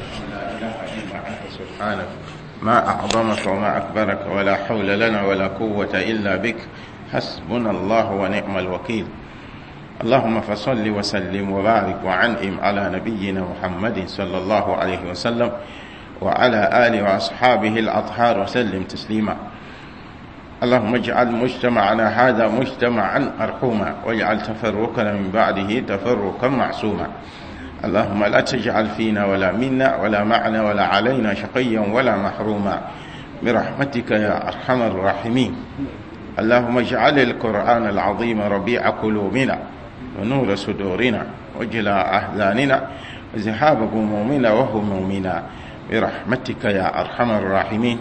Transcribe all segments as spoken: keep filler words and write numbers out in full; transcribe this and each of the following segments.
لا إله إلا أنت سبحانك ما أعظمك وما أكبرك ولا حول لنا ولا قوة إلا بك حسبنا الله ونعم الوكيل. اللهم فصل وسلم وبارك وعنئم على نبينا محمد صلى الله عليه وسلم وعلى آله وأصحابه الأطهار وسلم تسليما. اللهم اجعل مجتمعنا هذا مجتمعا مرحوما واجعل تفرقنا من بعده تفرقا معصوما. اللهم لا تجعل فينا ولا منا ولا معنا ولا علينا شقيا ولا محروما برحمتك يا أرحم الراحمين. اللهم اجعل القرآن العظيم ربيع قلوبنا ونور صدورنا وجلاء أحزاننا وذهاب همومنا وهمومنا برحمتك يا أرحم الراحمين.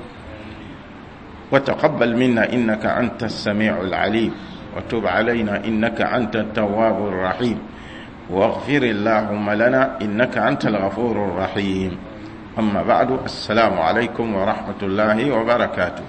وتقبل منا إنك أنت السميع العليم وتب علينا إنك أنت التواب الرحيم واغفر اللهم لنا إنك أنت الغفور الرحيم. أما بعد، السلام عليكم ورحمة الله وبركاته.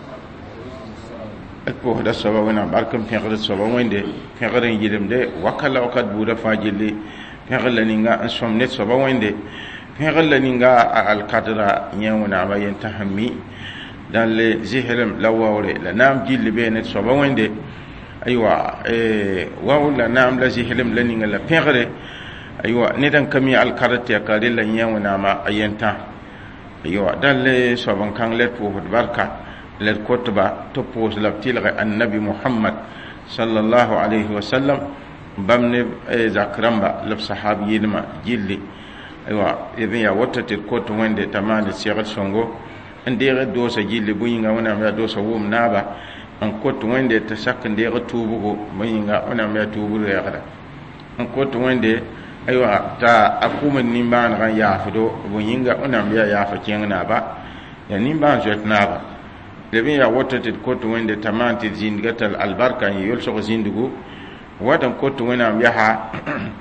أكبر الصبا ونا باركم في غير الصبا وين ده في غير يجرم ده وكلا وقت بودا فاجلي في غير لنينغا أنسوم نت صبا وين ده في غير لنينغا القدرة يومنا ما ينتهمي دان لي زهرم لواوري لنام جيل بين صبا وين ده أيوة إيه واولا نام لزهرم لنينغا لا في غير أيوة ندان كمي القدرة يكادل يومنا ما ينتهم أيوة دان لي صبا كان لتوه بركة للكتبة تبوز لبتلغ النبي محمد صلى الله عليه وسلم بمن ذكرمبا لبصحابي لما جيلي ايوا اذن يا وتت الكوت وين تمان السيغل سونغو انديغ دوسا جيلي بوينغا ونا ما دوسا ووم نابا ان كوت وين تسك انديغ توبو بوينغا ونا ما توبو ريغدا ان كوت وين ايوا تا اكوم نيمان غان يافدو بوينغا ونا ما يافا كينغنا با يا نيمان جت نابا لبين يا وتت كوت وين تمان تزين غتل البركه يلسو زيندغو ودن كوت وين ام يها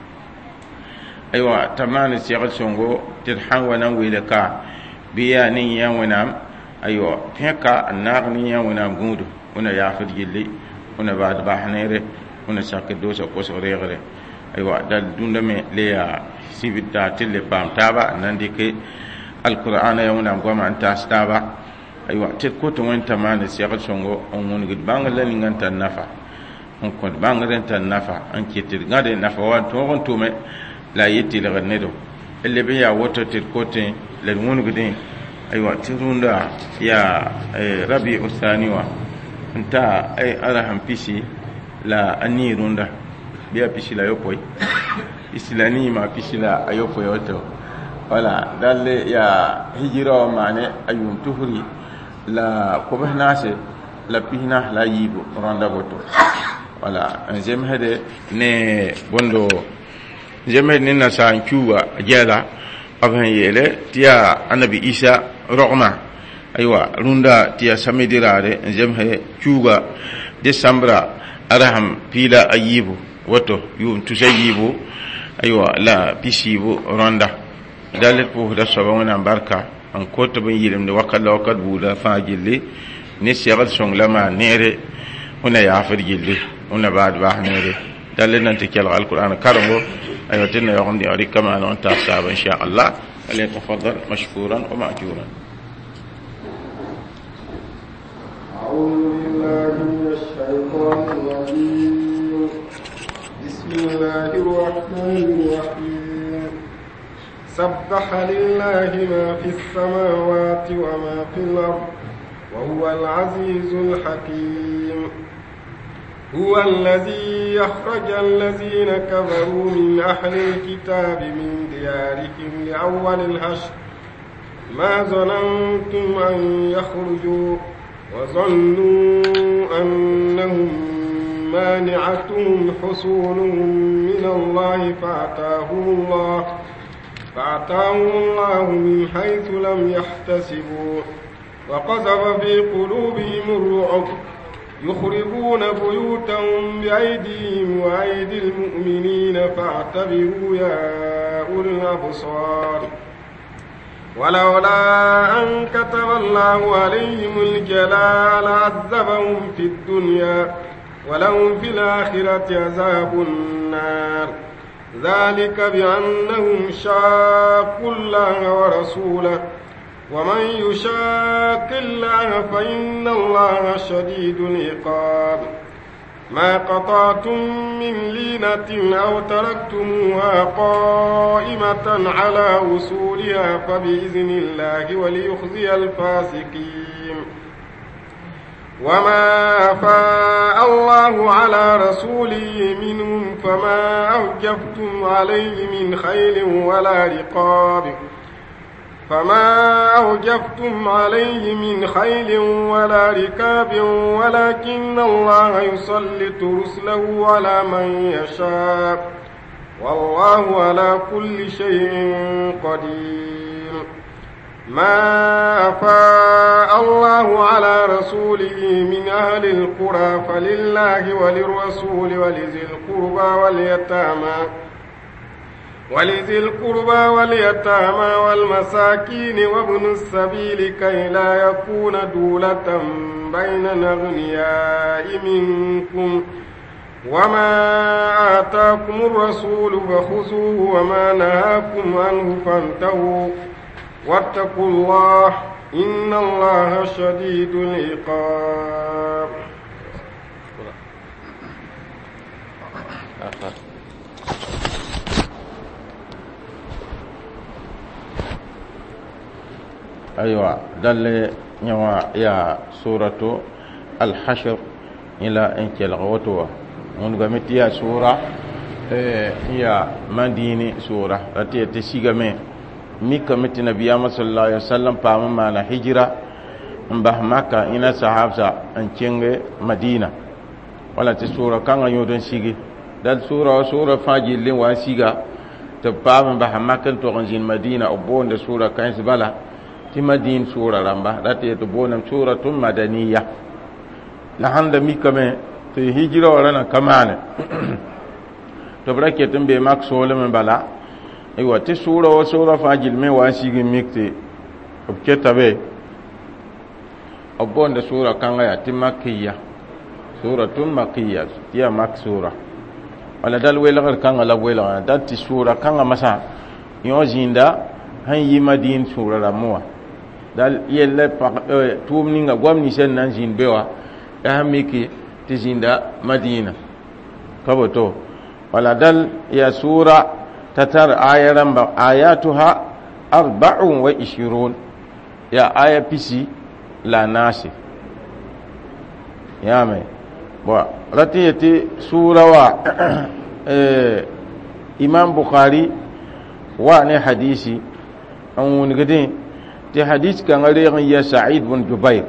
ايوا تمان سيغل سونغو ترحان ونا ويلكا بيا ني يا ونام ايوا فيكا الناغني يا ونام غودو ونا يافد جيلي ونا بعد باحنيره ونا ساك دوسا كوس ريغره ايوا دال دوندمي ليا سيفيتا تيلي بام تابا نانديكي القران يا ونام غوما انت استابا ايوا تكوت وين تمان سيغل سونغو اون غد بانغلا نغانتا نافا on ko bangren tan nafa an kitir ngade nafa wan to on to me la yitti la nedo elle be ya woto tir kote le wonu gudin aywa tirunda ya rabi usaniwa nta ay araham pisi la anirunda biya pisi la yopoy islani ma pisi la ayopoy woto wala dalle ya hijira mane ayum tuhuri la ko bahnase la pihna la yibo ronda goto wala jem hede ne bondo jem hede na san kuwa jela aban yele tiya annabi isa rogma aywa runda tiya samidirare jem he kuwa decembra araham pila ayibu woto yum tusayibu aywa la pisibu ronda dalet po da sabana barka an koto ban yilim de wakalla wakad buda fajili ni sigal song lama nere una ya farjili una بعد باحنيري دلنا نتكلم على القرآن كرمه أيوتنا يغني عليك كما أنت أصحاب إن شاء الله فليتفضل مشكورا ومأجورا. أعوذ بالله من الشيطان الرجيم. بسم الله الرحمن الرحيم. سبح لله ما في السماوات وما في الأرض وهو العزيز الحكيم. هو الذي يخرج الذين كفروا من أهل الكتاب من ديارهم لأول الحشر ما ظننتم أن يخرجوا وظنوا أنهم مانعتهم حصولهم من الله فأتاهم الله فأتاهم الله من حيث لم يحتسبوا وقذف في قلوبهم الرعب يخربون بيوتهم بأيديهم وأيدي المؤمنين فاعتبروا يا أولي الأبصار. ولولا أن كتب الله عليهم الجلاء لعذبهم في الدنيا ولهم في الآخرة عذاب النار ذلك بأنهم شاقوا الله ورسوله ومن يشاق الله فإن الله شديد العقاب ما قطعتم من لينة أو تركتموها قائمة على وصولها فبإذن الله وليخزي الفاسقين وما أفاء الله على رسوله منهم فما أوجفتم عليه من خيل ولا رقاب فما أوجفتم عليه من خيل ولا ركاب ولكن الله يسلط رسله على من يشاء والله على كل شيء قدير ما أفاء الله على رسوله من أهل القرى فلله وللرسول ولذي القربى واليتامى ولذي القربى واليتامى والمساكين وابن السبيل كي لا يكون دولة بين الأغنياء منكم وما آتاكم الرسول فخذوه وما نهاكم عنه فانتهوا واتقوا الله إن الله شديد العقاب. أيوة دل نوا يا سورة الحشر إلى إنك الغوتوا ونقمت يا سورة يا مدينة سورة رتي تسيغمي ميكا مت نبي صلى الله عليه وسلم بام معنا هجرة مبه مكة إن صحابة أنشنغ مدينة ولا تسورة كان يودن سيغي دل سورة سورة فاجل لين واسيغا تبام مبه مكة تغنزين مدينة أبون سورة كان سبلا ti madin sura ramba dati to bonam suratun madaniya la handa mi kame to hijira wala na kamane to brake tumbe mak sole men bala e wati sura wa sura fajil me wasigi mikte obketa be obonda sura kanga ya ti makkiya suratun makkiya ti mak sura wala dal wela kanga la wela dati sura kanga masa yo jinda han yi madin sura ramwa dal yelle tuum ninga gwamni sen nan jin bewa ya miki tizinda madina kaboto wala dal ya sura tatar ayaran ba ayatuha arba'un wa ishirun ya aya pisi la nasi ya me bo ratiyati sura wa eh imam bukhari wa ne hadisi an woni gade ti hadith kan gare ya Sa'id bin Jubair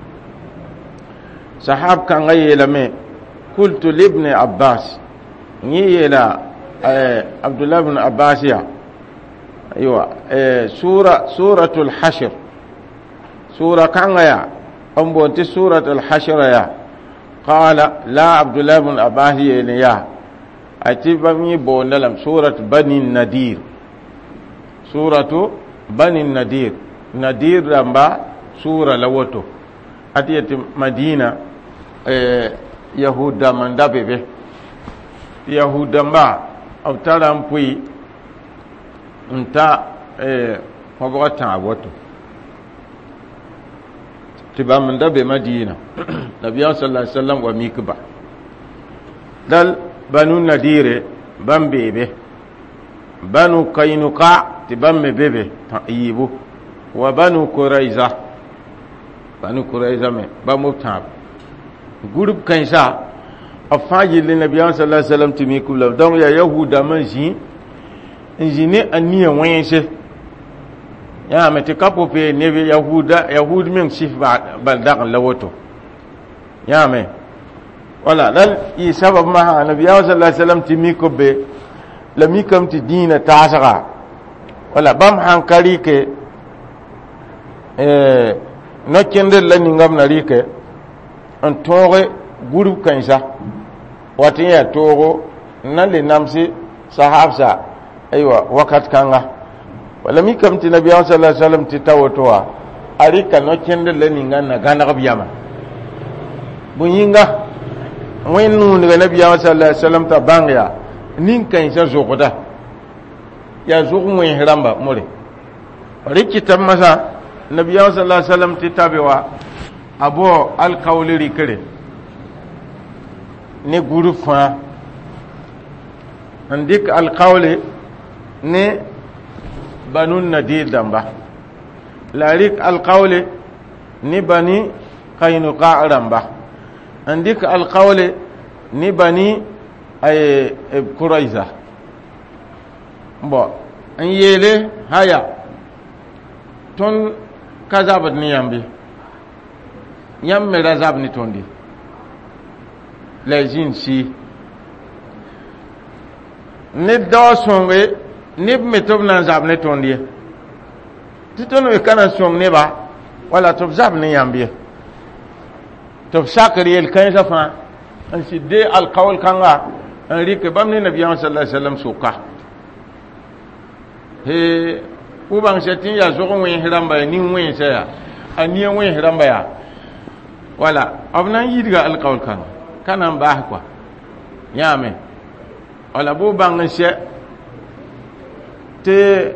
sahab kan gare lame qultu li ibn Abbas ni yela Abdullah ibn Abbas ya aywa sura suratul hashr sura kan ya ambo ti suratul hashr ya qala la Abdullah ibn Abbas ya atiba mi bondalam surat bani nadir suratu bani nadir nadir ramba sura lawoto atiyati madina eh yahuda manda bebe yahuda mba awtara mpui nta eh hobota woto tiba manda be madina nabi sallallahu alaihi wasallam wa mikba dal banu nadire bambebe banu kainuka tibamme bebe yibu wa banu quraiza banu quraiza me ba mutab groupe kansa afaji le nabi sallallahu alaihi wasallam timi kula donc ya yahuda manji injini aniya wense ya mete kapo pe nebe yahuda yahud men sif ba baldak lawoto ya me wala dal yi sabab ma nabi sallallahu alaihi wasallam timi ko be lami kam ti dina tasara wala bam hankali ke eh no kende la ni ngam na rike an tore guru kansa wati ya toro nan le namsi sahabsa aywa wakat kanga wala mi kam ti nabi sallallahu alaihi wasallam ti tawotowa arika no kende la ni ngana gana gabiyama bunyinga wenu ni nabi sallallahu alaihi wasallam ta bangya nin kan sa zogoda ya zogu mu hiramba more riki tamasa nabiya sallallahu alaihi wasallam titabewa abo alqawli rikere ne guru fa andik alqawli ne banun nadir damba larik alqawli ni bani qainuqa ramba andik alqawli ni bani ay quraiza bo an yele haya ton kazabat ni yambi yam me razab ni tondi lejin si ne do sonwe ne metob nan zab ne tondi titono e kana song ne ba wala tob zab ni yambi tob sakri el kan zafa an si de al qawl kanga an rike bam ni nabiy sallallahu alaihi wasallam suka he ubang setin ya zo gon wen hiramba ni wen saya ani wen hiramba ya wala abnan yidiga al qawl kan kanan ba kwa yame wala bu bang se te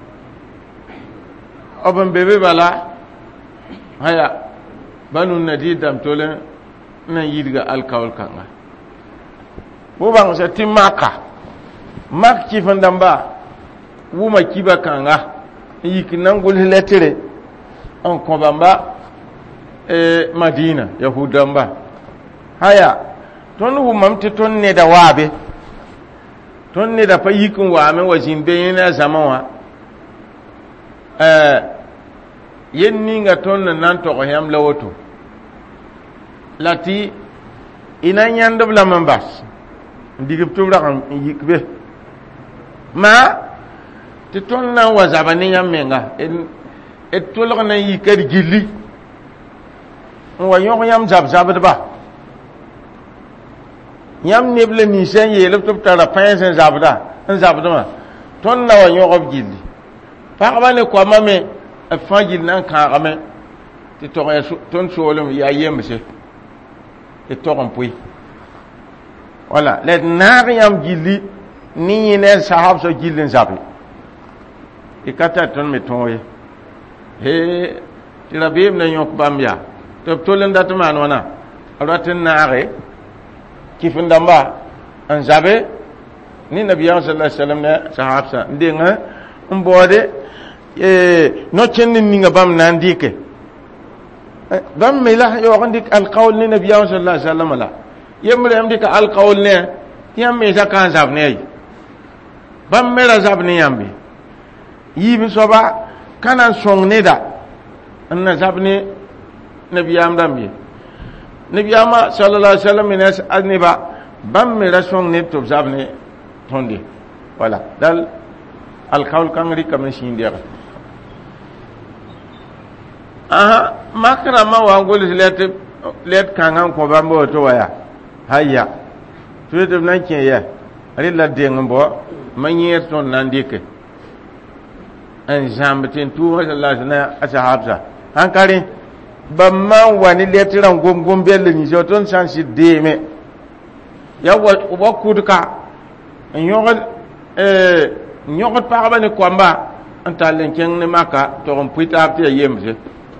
oban bebe bala haya banu nadidam tolen nan yidiga al qawl kan bu bang se timaka mak ci fandamba wuma kiba kanga yik nangul letere on ko bamba e madina yahudamba haya ton wumam te ton ne da wabe ton ne da fa yikun wa men wajin be yana zamawa eh yenni nga ton nan to ko yam lawoto lati ina nyandab la mambas ndigib to rakam yikbe ma ti ton na wazaba ni yam menga en et tolok na yikar gilli wa yok yam zab zab ba yam neble ni sen yelep top tara pinsen zabda en zabda ma ton na wa yok gilli fa ba ne ko mame e fangil nan ka game ti to ton solum ya yemse e to on pui wala le na yam gilli ni ne sahab so gillin zabi ikata ton me toye he tirabim na yok bamya to tolen dat man wana ratin naare kifin damba an zabe ni nabiya sallallahu alaihi wasallam ne sahabsa ndinga mbode e no chen ni nga bam nan dike bam mela yo gandik al qawl ni nabiya sallallahu alaihi wasallam la yemre am dika al qawl ne yam me zakan zab ne bam mera zab ne yambi yibi soba kanan song neda anna zabni nabiyam dambi nabiyama sallallahu alaihi wasallam ines adniba bam me rasong ne to zabni tondi wala dal al qawl kangri kam shin dia aha makra ma wa ngol let let kangan ko bambo to waya hayya to to nan kin ya rilla de ngbo manyer ton nan dike an jambatin tuwa sallallahu alaihi ashabza hankari bamma wani letiran gomgom belle ni joton san si deme yawa uba kuduka nyogal eh nyogal pa ba ne kwamba antalen ken ne maka to on puita apte yemse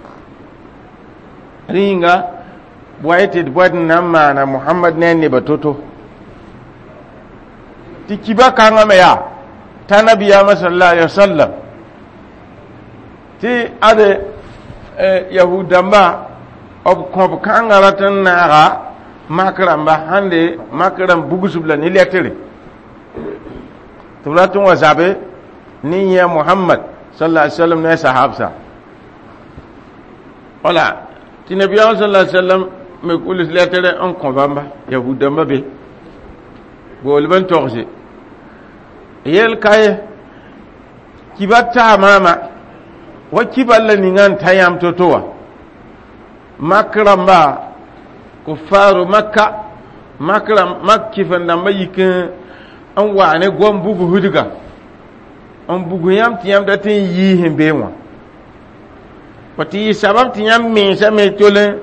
ringa boyete boyd namma na muhammad ne ne batoto tikiba kanga me ya tanabiya sallallahu alaihi wasallam ti ade yahudamba ob kob kangaratan naga makramba hande makram bugusubla ni letere tulatun wazabe ni ya muhammad sallallahu alaihi wasallam ne sahabsa wala ti nabi sallallahu alaihi wasallam me kulis letere on kobamba yahudamba be golban torje yel kay kibata mama wakiballa ni ngan tayam totowa makramba kufaru makka makram makki fanda mayikin an wane gon bugu huduga an bugu yam tiyam da tin yi himbe wa pati sabab tiyam me sa me tolen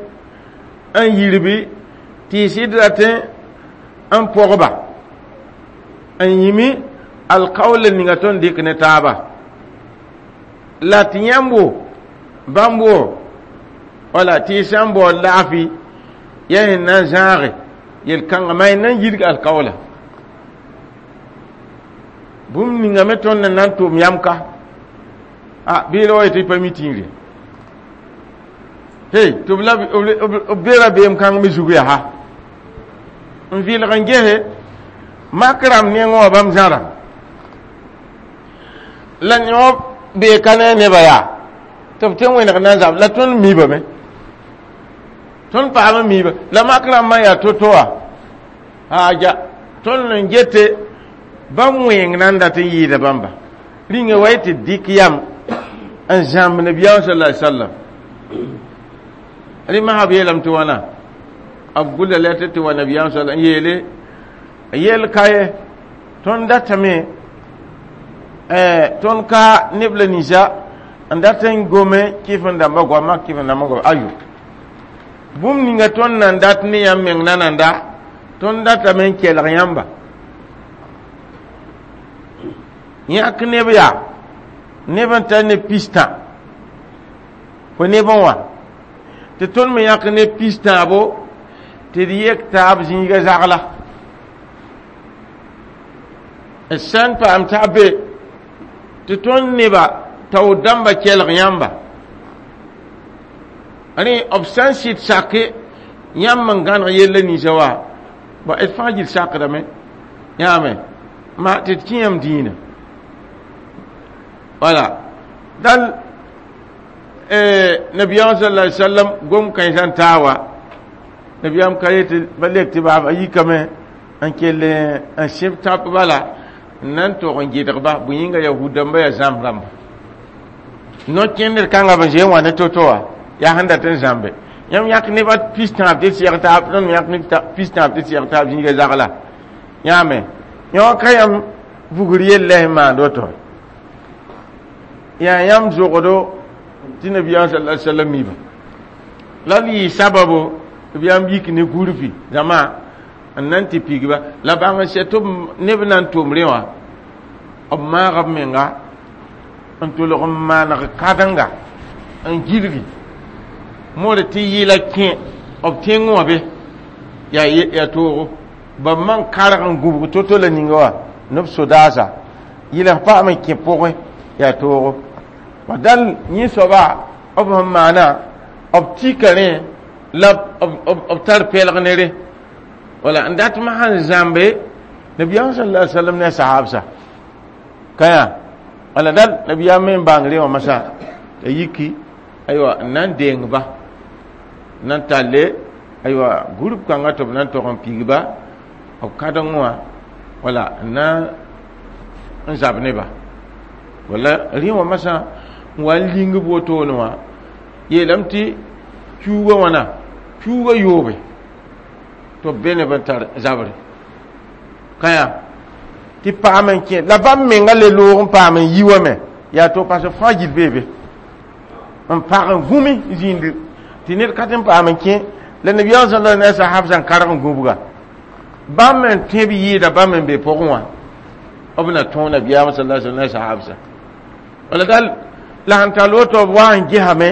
an yirbi ti sidratin an pogba an yimi alqawl ninga ton dik ne taba la tiyambo bambo wala ti sambo lafi yahin nan zare yel kanga may nan yirga alqawla bum ninga meton nan to yamka a bilo ite permitting hey to bla obera bem kang mi zugu ya ha on vi la ngehe makram ne ngo bam zara la nyob be kana ne baya to ten wena kana zab la ton mi ba me ton pa ma mi ba la makram ma ya to toa ha ja ton ngete bam wen nan da tin yi da bamba ringa wayti dikiyam an jam nabiya sallallahu alaihi wasallam ali ma habiye lam to wana abgul la tati wa nabiya sallallahu alaihi yele yel kaye ton data me eh ton ka nibla nisa andatan gome kifan da magwa ma kifan da magwa ayu bum ni nga ton nan dat ni yam men nananda ton data men kel yamba yak nebiya neban tan ne pista ko nebon wa te ton me yak ne pista bo te diek tab zinga zagla esan pa am tabe te ton neba taw damba kel yamba ani option sit sake yam mangan yelle ni jawa ba et fajil sakra me yame ma te tiyam dina voilà dan eh nabiyyu sallallahu alaihi wasallam gom kan san tawa nabiyam kayete balekti ba ayi kame an kele an chef tap bala nan to on gider ba bu yinga yahudan ba ya zamram no kender kanga ba je wana totowa ya handa tan zambe yam yak ne ba pistan abde sirta apnon yak ne pistan abde sirta jinga zakala yame yo kayam buguriye lehma doto ya yam zogodo ti nabiyan sallallahu alaihi wasallam mi ba lali sababu biyam yiki ne gurfi zama annan ti pigba la banga seto nebnan tumrewa amma gamenga antulo ma na kadanga an jirgi mo de ti yila kin obtengo be ya ya to ba man karan gubu toto la ningawa nufsu dasa yila pa ma ke poe ya to wadal ni soba ob mana optikane la ob tar pelgnere wala andat ma han zambe nabiyan sallallahu alaihi wasallam ne sahabsa kaya wala dal nabiya men bangre wa masa yiki aywa nan dengba nan talle aywa groupe kanga to nan to pigba o kadangwa wala na nzabne ba wala riwa masa walingi boto no yelamti chuwa wana chuwa yobe to bene bantar zabre kaya ti pamen ke la bam menga le lo pamen yiwa me ya to passe fajil bebe on paran gumi zindi ti ne katem pamen ke le nabi sallallahu alaihi wasallam sahabsan karan gubuga bam men tebi yida bam men be pokwa obna ton nabi sallallahu alaihi wasallam sahabsa wala dal la hanta loto wan jihame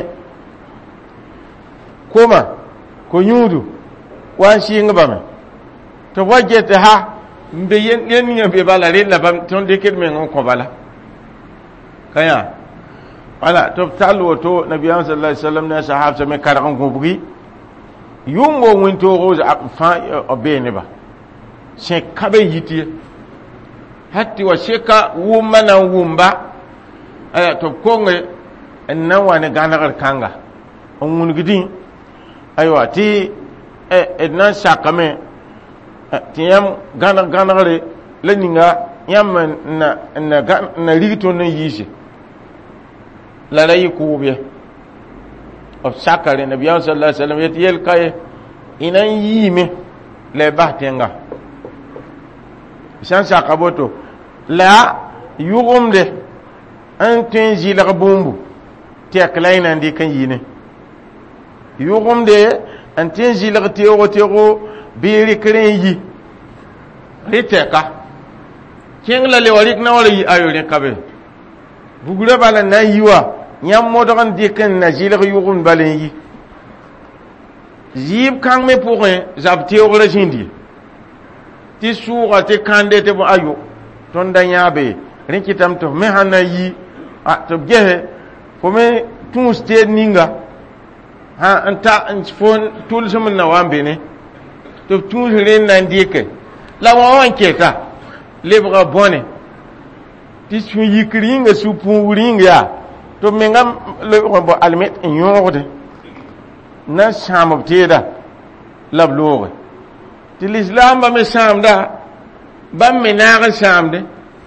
koma ko nyudu wan shi ngaba to wajete ha mbe yen yen ni be bala re la bam ton de ket men ko bala kaya wala to talo to nabi sallallahu alaihi wasallam na sahaba me karan ko bugi yungo winto roza fa obene ba se kabe yiti hatti wa sheka wumma na wumba aya to konge en nan wani ganar kanga on mun gidin aywa ti e edna shakame ti yam ganar ganar le ninga yam na na na rigito na yishi la ray ko be of shakare nabi sallallahu alaihi wasallam yati yel kay inan yime le bahtenga shan shakaboto la yugumde an tun zilar bumbu tek laina ndi kan yine yugum de an tun zilar tero tero biri kren yi riteka keng la le warik na wala yi ayo ne kabe bugure bala na yiwa nyam modogan diken na jilg yugun balen yi zib kang me pourrin zab teogre jindi ti suga te kande te bo ayo ton da nyabe rinkitam to me hana yi a to gehe ko me tun ste ninga ha anta an fon tul sumun na wambe ne to tun ren nan dike la wa wan keta lebra bone ti su yikringa su puringa ya to me ngam le ko bo almet nyorde na shamab teda labloge ti l'islam ba me samda ba me na samde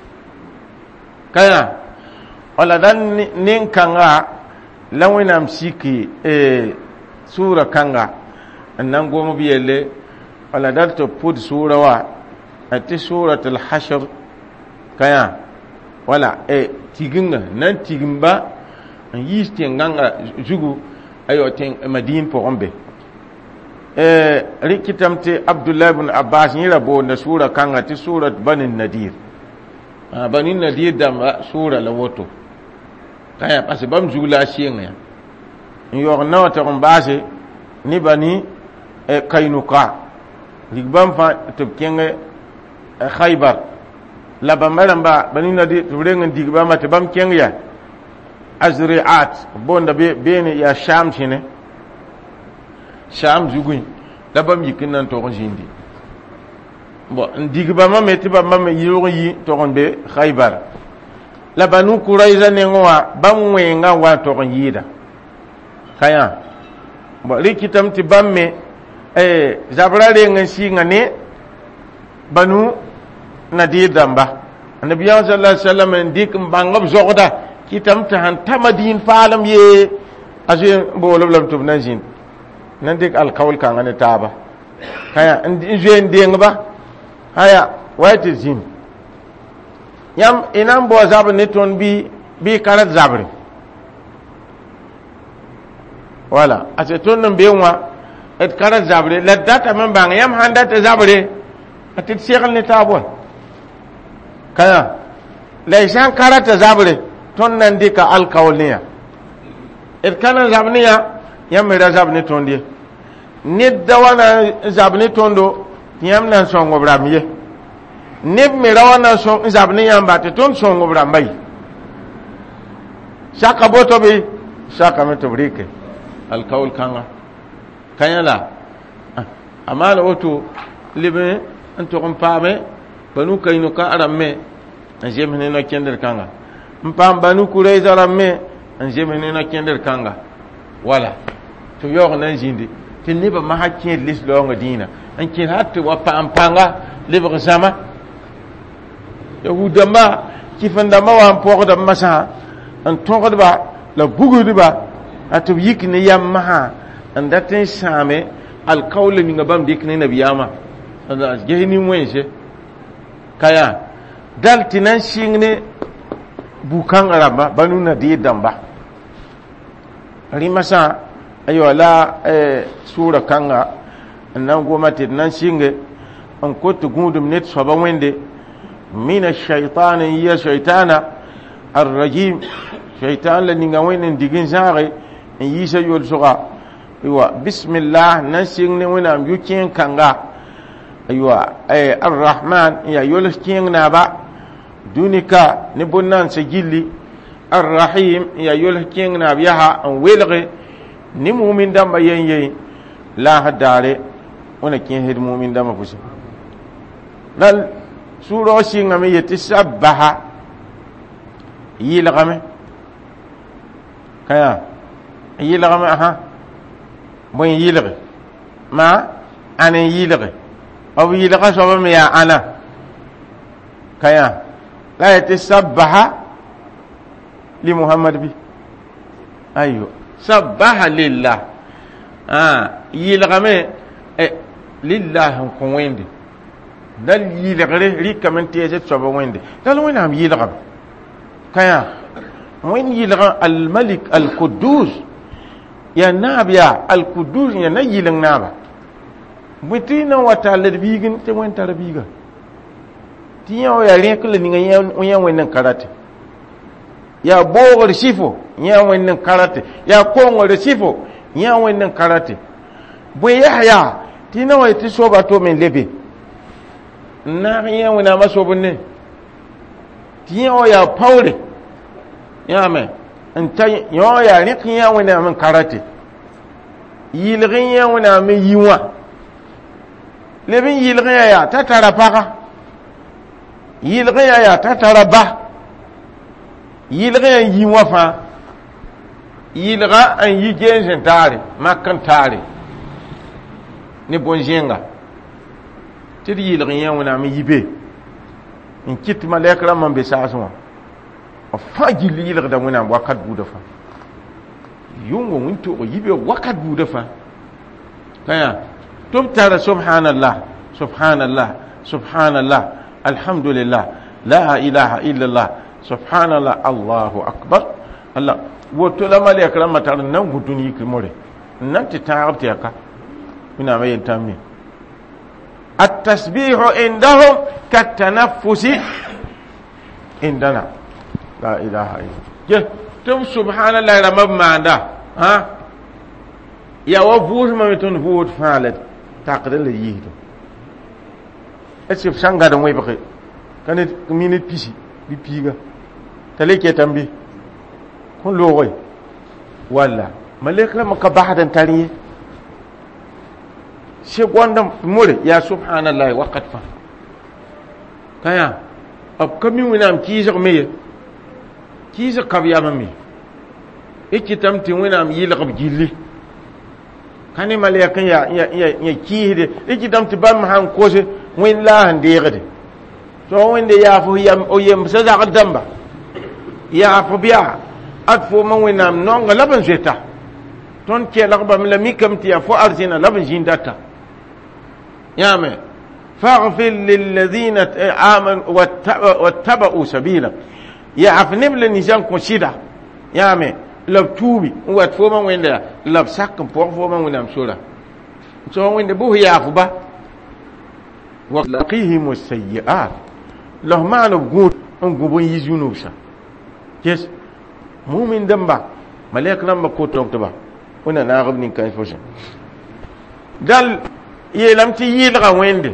kaya wala dan nin kanga lawinam siki e sura kanga annan goma biyelle wala dal to pud sura wa ati suratul hashr kaya wala e tiginga nan tigimba yisti nganga jugu ayo ten madine pour ombe e rikitamte abdullah ibn abbas ni rabo na sura kanga ti surat bani nadir ah bani nadir da sura la woto kaya parce bam jugla shinga yor na ta on base ni bani e kainuka ligbam fa to kenge khaybar la bamaramba bani nadir to renga digba mate bam kenge azri'at bonda be bene ya sham shine sham jugun la bam yikin nan to jindi bo ndigba ma meti ba ma yi to be khaybar la banu kuraiza ne ngwa bam wenga wa to yida kaya bo rikitam ti bamme eh zabrare ngan shi ngane banu nadir damba annabi sallallahu alaihi wasallam ndik mbangab zogoda kitam ta han tamadin falam ye aje bolom lam tub najin nan dik al qawl kan ngane taba kaya ndi je ndeng ba haya wati zin yam inam bo zab ne ton bi bi karat zabre wala ase ton nan bewa et karat zabre la data man bang yam handa ta zabre atit shegal ne tabon kaya laysan karat zabre ton nan dika al qawliya et kana zabniya yam mera zabni ton die nid dawana zabni tondo yam nan songo bramiye nib mi rawana son zabni yam batte ton songo bramay shaka boto bi shaka me tobrike al qawl kanga kanyala amala oto libe anto on pame banu kayno ka aramme jemne no kender kanga mpam banu kurayza ramme jemne no kender kanga wala to yor nan jindi tin ne ba mahakin lis longa dina an kin hatta wa pampanga libre sama yahuda ma kifanda ma wa poko da masa an tonga ba la bugudu ba atu yikni yamma ha an datin same al qawl ni ngabam dikni nabiyama ada jehni moyense kaya dal tinan shingne bukan araba banu na di damba rimasa ayo la eh sura kanga nan gomati nan shinge an kotu gudum net soba wende min ash-shaytan ya shaytana ar-rajim shaytan la ninga wenen digin sare yi sa yol suga aywa bismillah nan shingne wena am yukin kanga aywa eh ar-rahman ya yol kin na ba dunika ne bonnan sa gilli ar-rahim ya yol kin na biha an welge ni mu'min damba yenye la hadare ona kin hed mu'min damba fusi dal suro singa me yetisabbaha yilgame kaya yilgame aha bon yilgame ma ana yilgame aw yilgame so me ya ana kaya la yetisabbaha li muhammad bi ayo sabbaha lillah ah yilgame e lillah ko wende dal yilgare rikamen tese soba wende dal wena am yilgam kaya wen yilga al malik al quddus ya nabiya al quddus ya nayilang naba butina wata ladbigin te wen tarbiga ti ya ya rin kula ni yan yan wannan karate ya bogor sifo yan wannan karate ya kongor sifo yan wannan karate bo yahya ti na wai ti so ba to men lebe na yan wana maso bunne ti ya paure ya me anta yo ya rin yan wana men karate yilgin yan wana men yiwa lebin yilgin ya ta tara paka yilgin ya ta tara ba yilgin yi wafa yilga an yi genjin tare makan tare ni bonjenga tidi yilgin yan wana mi yibe in kit malekra man be sasuma fa gili yilga da wana wakat buda fa yungo winto o yibe wakat buda fa kaya tum tara subhanallah subhanallah subhanallah alhamdulillah la ilaha illallah subhanallah allahu akbar allah woto la male kala matar nan guduni kimore nan ti taabti aka ina mai tammi at-tasbihu indahum kat-tanaffusi indana la ilaha illallah je tum subhanallah ramab manda ha ya wa buus ma metun buut falet taqdal yihido esif sanga da moy baxe kanet minute pisi bi piga tale ke tambi kun lo goy wala malek la maka bahadan tariye she gondam mure ya subhanallahi waqat fa kaya ab kami winam kiisa meye kiisa kabya mami ikitam ti winam yilqab gilli kani malakan ya ya ya kihide ikitam ti bam han kose win la han deegde to winde ya fu yam o yam sa da damba ya fu biya at fu man winam nonga laban zeta ton ke lagba mi lami kam ti ya fu arzina laban jindata yame faghfir lil ladina amanu wattaba'u sabila ya afnib lin nisan ko sida yame lab tubi wat fu man winde lab sakam po fu man winam sura so winde bu ya fu ba وقيهم السيئات لو ما نقول نقول يزونوا سا يس مؤمن دمبا ملك لما كوتو تبا وانا ناغب نين كاي فوش دال يلم تي يلغا ويند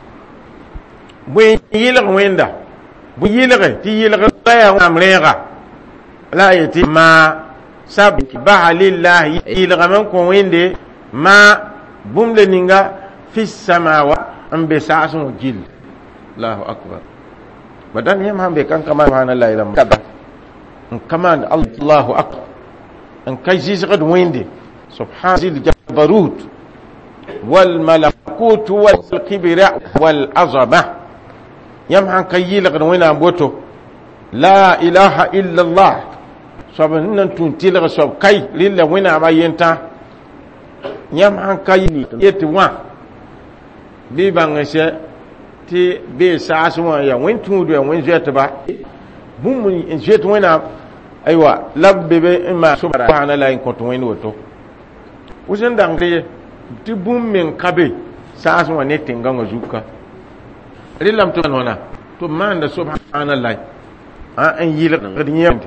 بو يلغا ويندا بو يلغا تي يلغا يا امريغا لا يتي ما سب با لله يلغا من كو ويند ما بوم لنينغا في السماوات an be sa'asun gil Allahu akbar badan yam hambe kan kama subhanallahi lam kada an kama Allahu akbar an kai shi gad winde subhanal jabarut wal malakut wal kibra wal azama yam han kai yil gad wina boto la ilaha illa allah sabanan tun tilga sab kai lilla wina bayenta yam han kai yeti wa bi bangase ti be saasuma ya wentu do ya wen jetba bum mun jet wena aywa labbe be ma subhana la in kontu wen woto usen dangre ti bum men kabe saasuma ne tinga ngozuka rilam to nona to manda subhanallah a an yila gadiyam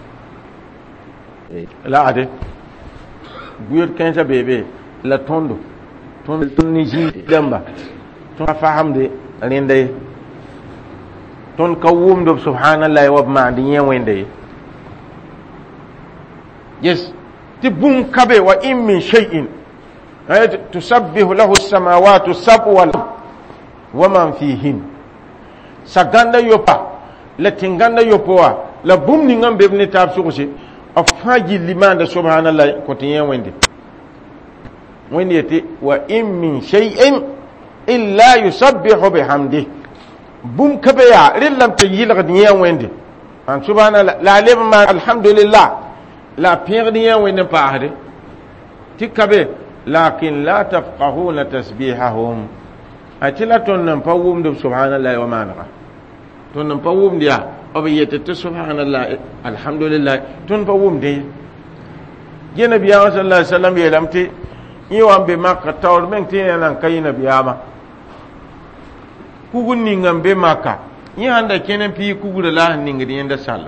la ade guyot kensa bebe la tondo ton ni ji damba ton faham de rende ton kawum do subhanallahi wa ma di wende yes ti bum kabe wa in min shay'in ayat tusabbihu lahu as-samawati as-sab'u wal wa man fihin saganda yopa la tinganda yopoa la bum ni ngambe ni tab sukusi afaji limanda subhanallahi ko ti wende wani yati wa in min shay'in illa yusabbihu bihamdi bum kabe ya rillam te yilga diyan wende an subhana la lema alhamdulillah la pire diyan wende paade tikabe lakin la tafqahuna tasbihahum atila ton nan pawum de subhanallahi wa manaka ton nan pawum dia obi yete subhanallahi alhamdulillah ton pawum de jena biya sallallahu alaihi wasallam ya lamti yiwan be makka tawr men tin nan kayina biyama kugun ni ngambe makka yi handa kenen pi kugura la ningri yenda salla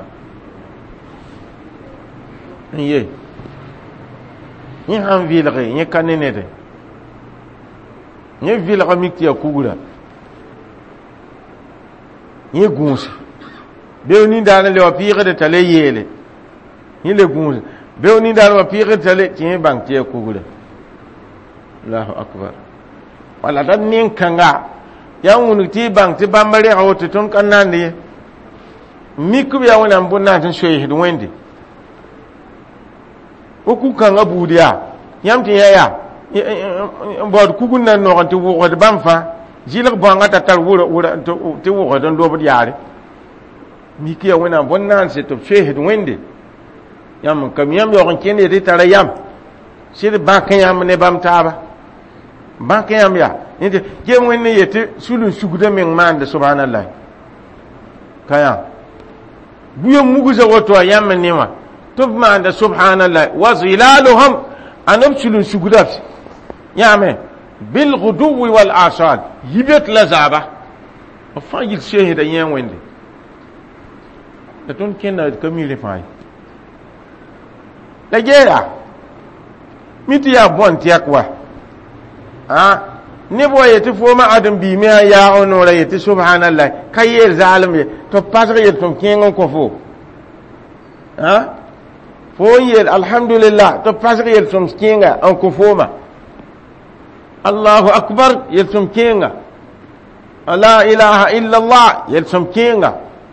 ye yi han vilre yi kanene de yi vilre mikti ya kugura yi gunsi be ni dana le pi de tale yele yi le gunsi be ni dana pi de tale ti bank ti kugura Allahu akbar wala dan nin kanga ya wunu ti bang ti bambare ha wotu ton kanande miku ya wona mbonna tan shoyi du wende o ku kanga budiya yamti yaya bod kugun nan no kan ti wo de bamfa jilak banga ta tar wura wura ti wo don do bud yare miki ya wona mbonna se to shoyi du wende yam kam yam yo kan kende ti tara yam sir ba kan yam ne bam taba ba kan yam ya inte je mo ne yete sulun suguda men mande subhanallah kaya buyo muguza woto yam ne ma to mande subhanallah wa zilaluhum anum sulun suguda yame bil ghuduwi wal asal yibet lazaba fa yil shehida yen wende da ton kenna kamile fay da jera miti ya bon tiakwa ah ne bo yeti fo ma adam bi me ya onora yeti subhanallah kayer zalim ye to pasre yet tom kengon ko fo ha fo yel alhamdulillah to pasre yet tom kenga an ko fo ma Allahu akbar yet tom kenga la ilaha illa allah yet tom kenga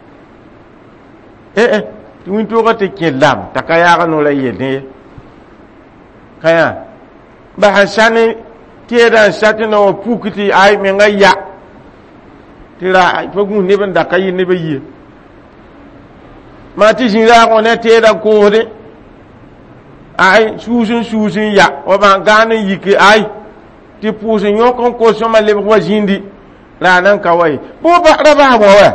eh eh tuwin to ga te kelam takaya ga no la yede kaya ba hasane tieda satina o pukiti ay me ngaya tira ay fogu ne ban da kayi ne bayi ma ti jinra ko ne tieda ko de ay susun susun ya o ba gane yiki ay ti pusin yo kon ko so ma le ko jindi la nan kawai bo ba raba ba wa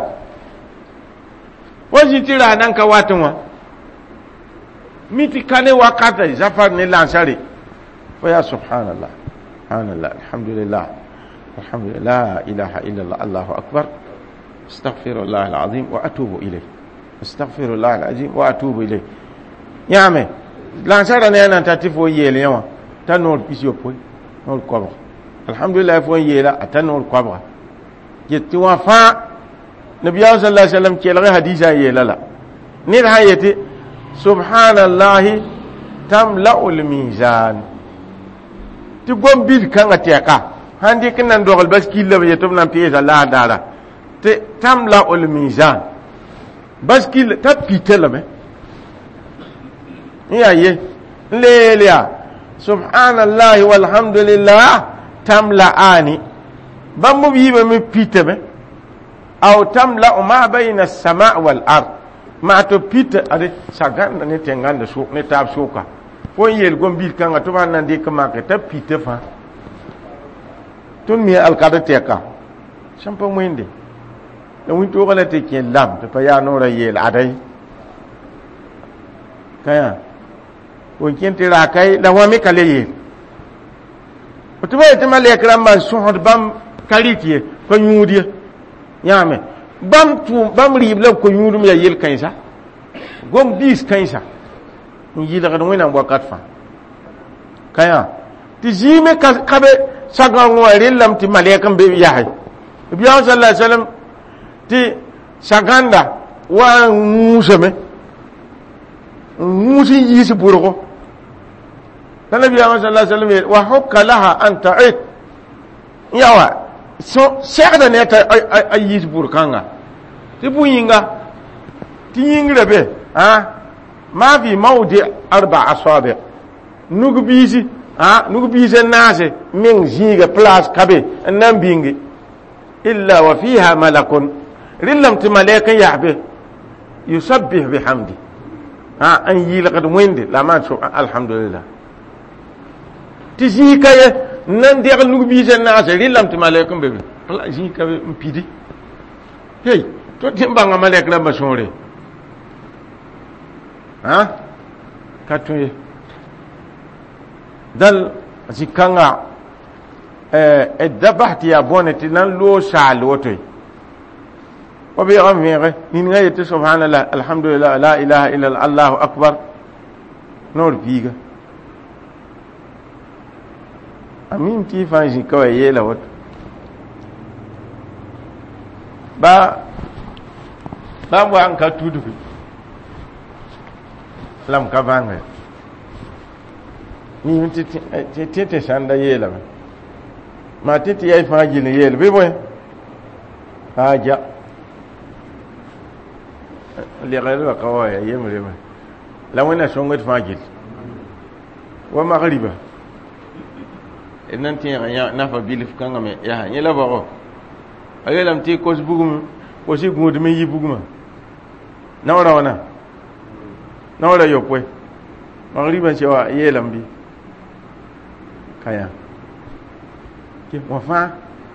waji tira nan ka watunwa miti kane wakata zafar ne lansare fa ya subhanallah subhanallah alhamdulillah alhamdulillah la ilaha illa allah allahu akbar astaghfirullah alazim wa atubu ilayh astaghfirullah alazim wa atubu ilayh yame lansare ne nan tatifo yele yawa tanor pisio poy nol ko alhamdulillah fo yela atanor ko yetti wa fa nabi sallallahu alaihi wasallam ke la hadisa yela la ni hayati subhanallahi tamla'ul mizan ti gombil kan ateka handi kinan dogal baskil la yetum nan piye Allah dara te tamla'ul mizan baskil ta pitela me ya ye lelia subhanallahi walhamdulillah tamla'ani bambu biba mi piteme aw tamla ma bayna as-sama' wal ard ma to pita ade saganda ne tenganda su ne tab suka fo yel gombil kanga to ban nande kama ka ta pita fa ton mi al kada teka champa mwende da win to kala te ken lam to pa ya no ra yel adai kaya won ken tira kai da wa mi kale yel to ba te male kram man suhud bam kalitiye ko nyudiye yame bam tu bam ribla ko yudum ya yel kansa gom dis kansa ngi daga no ina wakat fa kaya ti jime kabe saga ngore lam ti malekam be yahay biya sallallahu alaihi wasallam ti saganda wa musame musi yisi burgo nabi sallallahu alaihi wasallam wa hukka laha an ta'id yawa so shekda ne ta ayis burkanga ti buyinga ti yingra be ha ma fi mawdi arba asabi nugu bisi ha nugu bisi nase min jiga place kabe nan bingi illa wa fiha malakun rillam ti malaika yahbe yusabbih bihamdi ha an yi laqad wende la man so alhamdulillah ti jikaye nan de nugu bi sen na asari lam ti malaikum bebe ala ji ka mpidi hey to timba nga malaik la masore ha katoye dal zikanga eh edabahti ya boneti nan lo sal wotoy wa bi gam vere ni ngai te subhanallah alhamdulillah la ilaha illa allah akbar nor biga amin ti fa ji ko yela wat ba ba wa an ka tudu lam ka banga ni ti ti ti sanda yela ma ti ti ay fa ji ni yela be boy haja li ghayru qawaya yemre ba la wana songot fa ji wa maghriba enan ti ya nafa bilif kanga me ya ni la baro ayelam ti ko bugum ko si gudu me yi buguma nawra wana nawra yopwe maghriba cewa yelam bi kaya ke wafa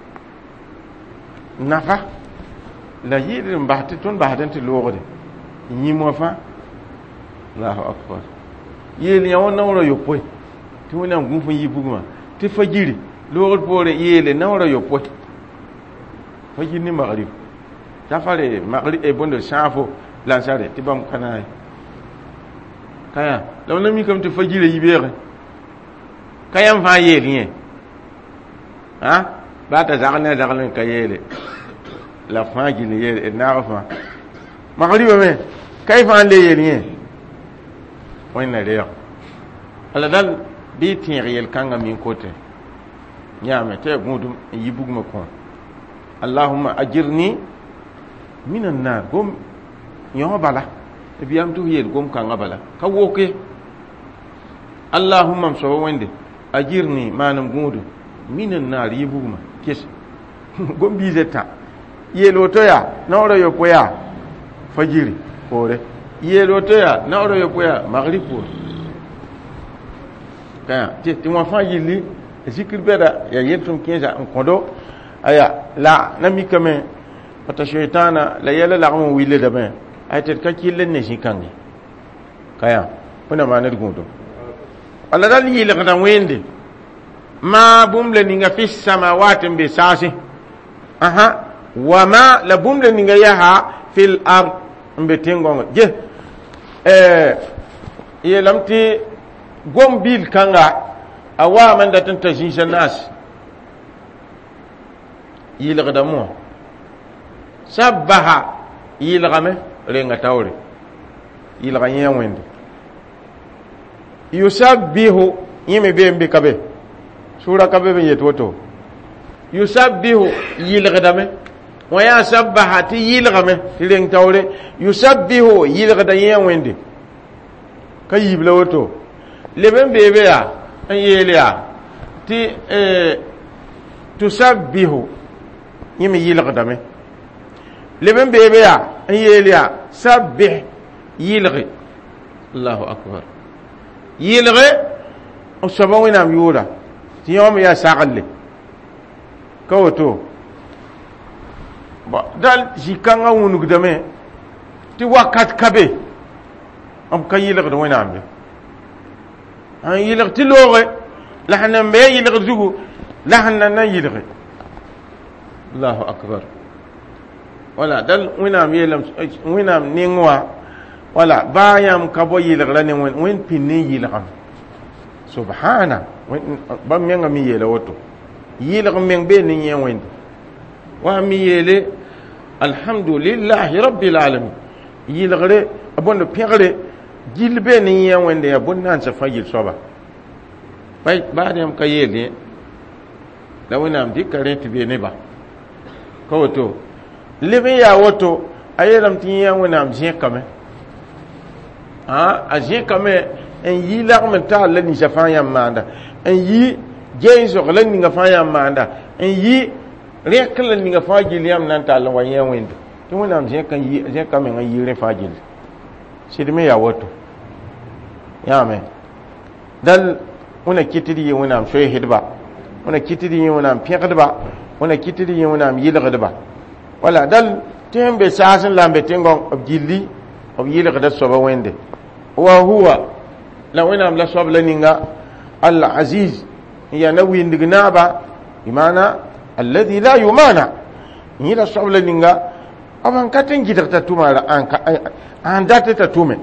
nafa la yidin bahti tun bahdan ti logode yi mo fa Allahu akbar yeli ya wona nawra yopwe ti wona gunfu yi buguma ti fajiri logol pore yele nawra yopwe fajiri ni maghrib ta fare maghrib e bondo safo lansare ti bam kanay kaya law na mi kam ti fajiri yibere kayam fa yeli ha ba ta zakane zakane kayele la faji ni yele na fa maghrib me kay fa le yeli wayna reyo ala dal bi tin riyel kanga min kote nyame te gudum yibugma ko allahumma ajirni minan nar gom yo bala e biyam tu yel gom kanga bala ka woke allahumma so wende ajirni manam gudu minan nar yibugma kes gom bizeta yelo toya nawro yo poya fajiri ore yelo toya nawro yo poya maghrib pour kaya ti ti mo fa yili zikir beda ya yetum kinja en kodo aya la nami kame pata shaytana la yala la mo wile da ben ay tet ka kilen ne shi kangi kaya kuna ma ner gundo alla dal yile kada wende ma bumle ninga fi samawati bi sasi aha wa ma la bumle ninga yaha fil ard mbe tingongo je eh yelamti gombil kanga awa man da tanta shishan nas yilgada mo sabbaha yilgame renga tawre yilga yewende yusabbihu yime be mbe kabe sura kabe be yetoto yusabbihu yilgadame wa ya sabbaha ti yilgame renga tawre yusabbihu yilgada yewende kayibla woto leben bebe ya an yele ya ti eh tusabbihu yimi yilqadame leben bebe ya an yele ya sabbih yilqi Allahu akbar yilqi usabawina am yura ti yom ya saqalle kawoto ba dal jikanga wonu gdame ti wakat kabe am kayilqi do wina ambe an yilg ti loge la hanan be yilg zugu la hanan na yilg Allahu akbar wala dal winam yelam winam ningwa wala bayam kabo yilg la ne wen wen pinni yilgam subhana bam menga mi yela woto yilg men be ni yen wen wa mi yele alhamdulillahi rabbil alamin yilgre abondo pegre gilbe ni yen wende ya bunnan sa fagil soba bai ba da am kayele da wina am dikare tibe ne ba ko to lebe ya woto ayelam tin yen wina am je kame ah a je kame en yi la me ta la ni jafa ya manda en yi je so la ni nga fa ya manda en yi rekla ni nga fagil yam nan ta la wa yen wende tin wina am je kan yi je kame nga yi re fagil sidime ya woto yame dal una kitiri yi una shoy hidba una kitiri yi una pekdba una kitiri yi una yilgdba wala dal tembe sasin lambe tingon abjilli ob yilgda soba wende wa huwa la wina am la sobla ninga al aziz ya nawi ndignaba imana alladhi la yumana yila sobla ninga aban katin gidar ta tuma an ka an data ta tume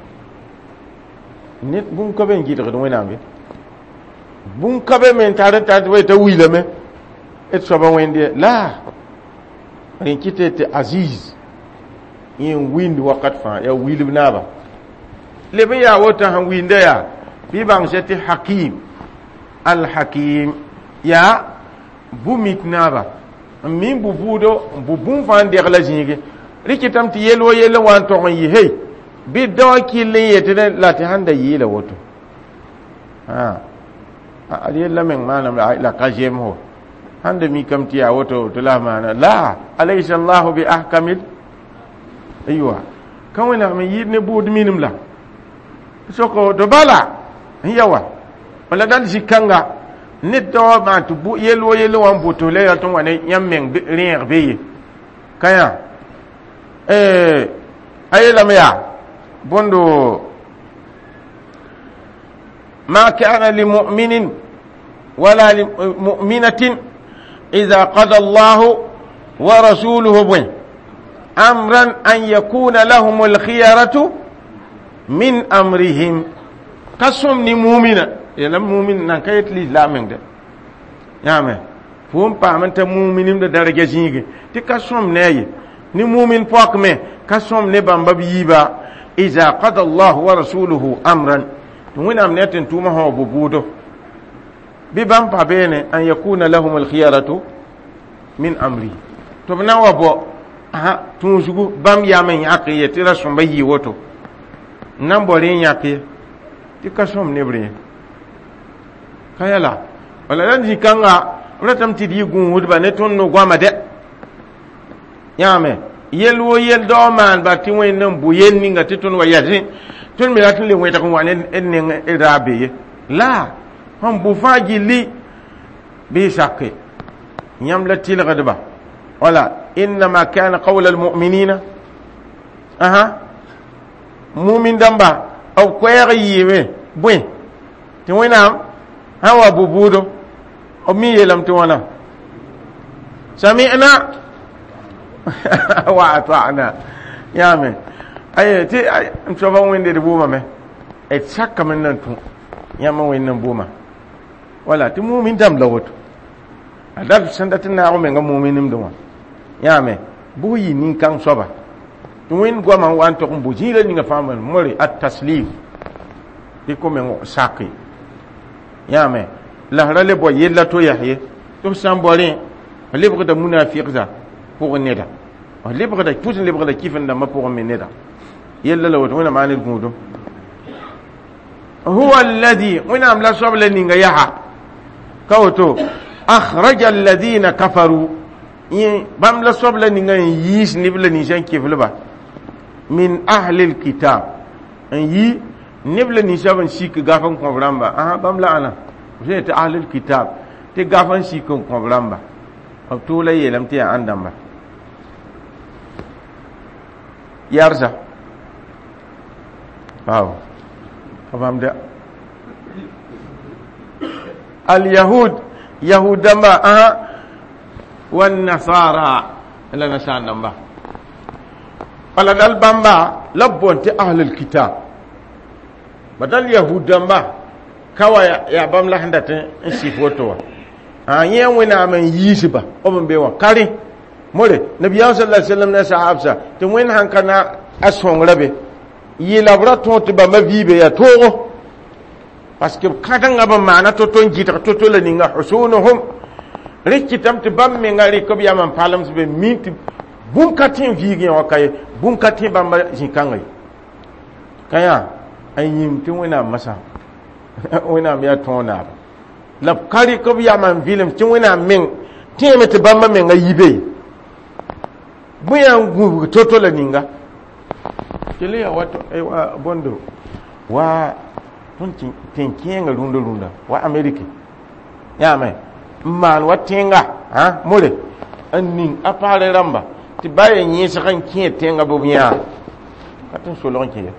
ne bun ko ben gidar do wena be bun ko be men tare ta we ta wila me et so ba wende la rin kitete aziz in wind wakat fa ya wilib naba le be ya wota han winde ya bi bang jeti hakim al hakim ya bumit naba min bu budo bu bun fan de la jinge rikitam ti yelo yelo wan to yi hey bi do kille yete la ti handa yila woto ha ali yalla men manam la kajem ho handa mi kam ti ya woto to la mana la alaysa allah bi ahkamil aywa kan wala mi yidne bod minum la soko do bala yawa wala dal sikanga nit do ma tu bu yelo yelo wan boto le yaton wane yammen rien be kaya eh ayela meya bondo ma kana lil mu'minin wala lil mu'minatin idha qada Allah wa rasuluhu bi amran an yakuna lahum al khiyaratu min amrihim kasum ni mu'mina yela mu'min nan kayet li lamen de yame fum pa man ta mu'minim de daraja jingi ti kasum neye ni mu'min pok me kasum ne bamba biba iza qada Allah wa rasuluhu amran wina amnetin tuma ho bubudo bi bam pa bene an yakuna lahum al khiyaratu min amri to bna wabo aha tunjugu bam yamen yaqiye ti rasum bayi woto nan bore yaqiye ti kasum ne bre kayala wala dan jikanga ratam ti di gun wudba ne tonno gwama de yame yelwo yel do man ba ti wen nan bu yen ni ngati ton wa yadi ton mi latin le weta ko wane en ne irabe la hom bu faji li bi shaqi nyam la til gadba wala inma kana qawla al mu'minina aha mu'min damba aw kwere yiwe buen ti wenam hawa bubudo o mi yelam ti wana sami'na wa ata'na ya me ay ti am so ba wende de buma me e sakka men nan tu ya ma wen nan buma wala ti mu'min dam lawot adal sandatin na o me nga mu'minim do ya me bu yi nin kan soba to wen gwa man wan to bu jira ni nga famal mori at taslim di ko men saqi ya me la rale bo yella to yahye to sambore libre de munafiq za pour neda libre de tout libre de kifan da ma pour neda yella la wona ma ne gudo huwa alladhi wana amla sabla ninga yaha kawto akhraja alladhina kafaru bam la sabla ninga yis nibla ni jan kiflba min ahli alkitab yi nibla ni jaban shik gafan ko bramba aha bam la ana je ta ahli alkitab te gafan shik ko bramba ab to la yelam te andamba yarza waaw fam da al yahud yahudama aha wan nasara la nasanamba wala dal bamba labbonte ahli alkitab badal yahudamba kawa ya bam la handate sifoto a yen wena man yisiba o ban bewa kare more nabi sallallahu alaihi wasallam na sahabsa to wen hankana ason rabe yi laboratoire to ba mavibe ya togo parce que kadanga ba mana to ton jita to to la ninga husunuhum rikitam to bam me ngari ko biya man palams be minti bum katin vigi o kay bum katin ba ma jinkangay kaya ayim to wena masa wena me ya tona la kari ko biya man vilim tin wena men teme to bam me ngayibe buyan gu to to la ninga kele ya wato e wa bondo wa tunti tenkenga runda runda wa america ya mai man watenga ha mure annin apare ramba ti baye nyi sa kan kin tenga bo biya katin so lon kiye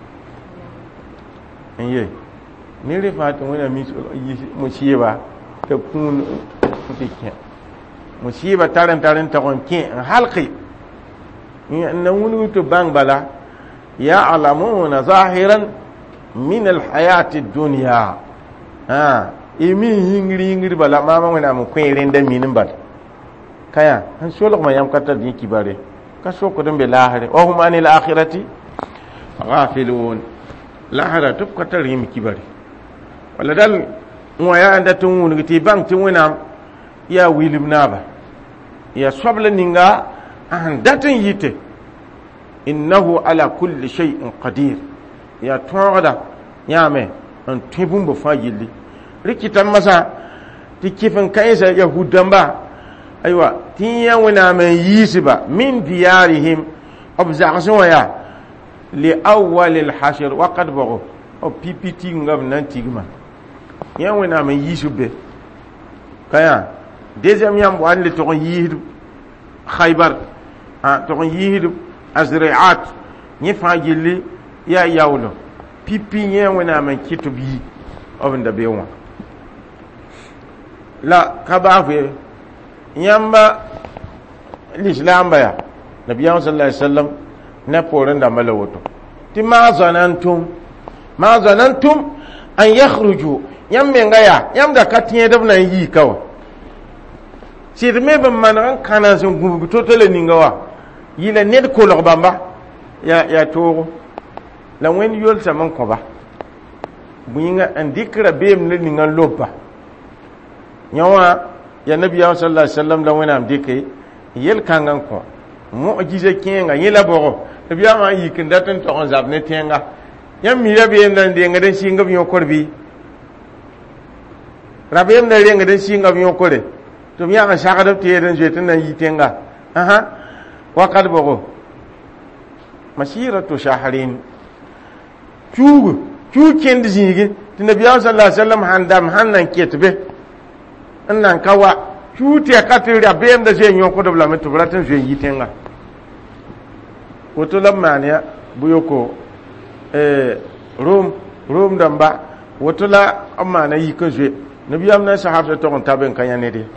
enye ni re fa to wona mi mo chiba te kun ti kin mo chiba taran taran ta kon kin halqi na wunu to bang bala ya'lamuna zahiran min alhayati ad-dunya ha imi hingri hingri bala mama wona mu kweren da minin bal kaya an solo ma yam kata din kibare ka so ko dembe lahare wa hum anil akhirati ghafilun lahara to kata rim kibare wala dal mo ya anda tun wunu ti bang tin wona ya wilim naba ya sabla ninga an datin yite innahu ala kulli shay'in qadir ya toda yame an tibum bo fayili rikitan masa tikifin kaisa yahudan ba aiwa tinya wana man yisiba min diyarihim obzaqsun ya li awwal al hashr wa qad baghu o ppt ngam nan tigma ya wana man yisube kaya deuxième yam wan le to yihidu khaybar ha to yihidu azri'at ni fajili ya yawlo pipi nya wana man kitubi obnda bewa la kabafe yamba l'islam baya nabiyan sallallahu alaihi wasallam na poran da malawoto ti ma zanantum ma zanantum an yakhruju yambe ngaya yamda katiye da nan yi kawa sirme ban man kana sun gubu totale ningawa yila ned ko lo bamba ya ya to la wen yol saman ko ba buinga andikra bem ne ningan lopa nyawa ya nabi sallallahu alaihi wasallam la wena amdike yel kangan ko mu'jiza kenga yela bogo nabi ma yikin datan to on zabne tenga yam mi rabe ndan de ngaden singa biyo korbi rabe ndan de ngaden singa biyo kore to miya kan shaka da tiye dan jetin nan yitenga aha wa kad bogo masiratu shahrin chugu chu kendi zingi nabi sallallahu alaihi wasallam handam hannan ketbe annan kawa chute katira bem da je nyoko do bla metu bratin je yitenga woto lamania buyoko eh rom rom damba woto la amana yiko je nabi amna sahaba to on taben kanyane de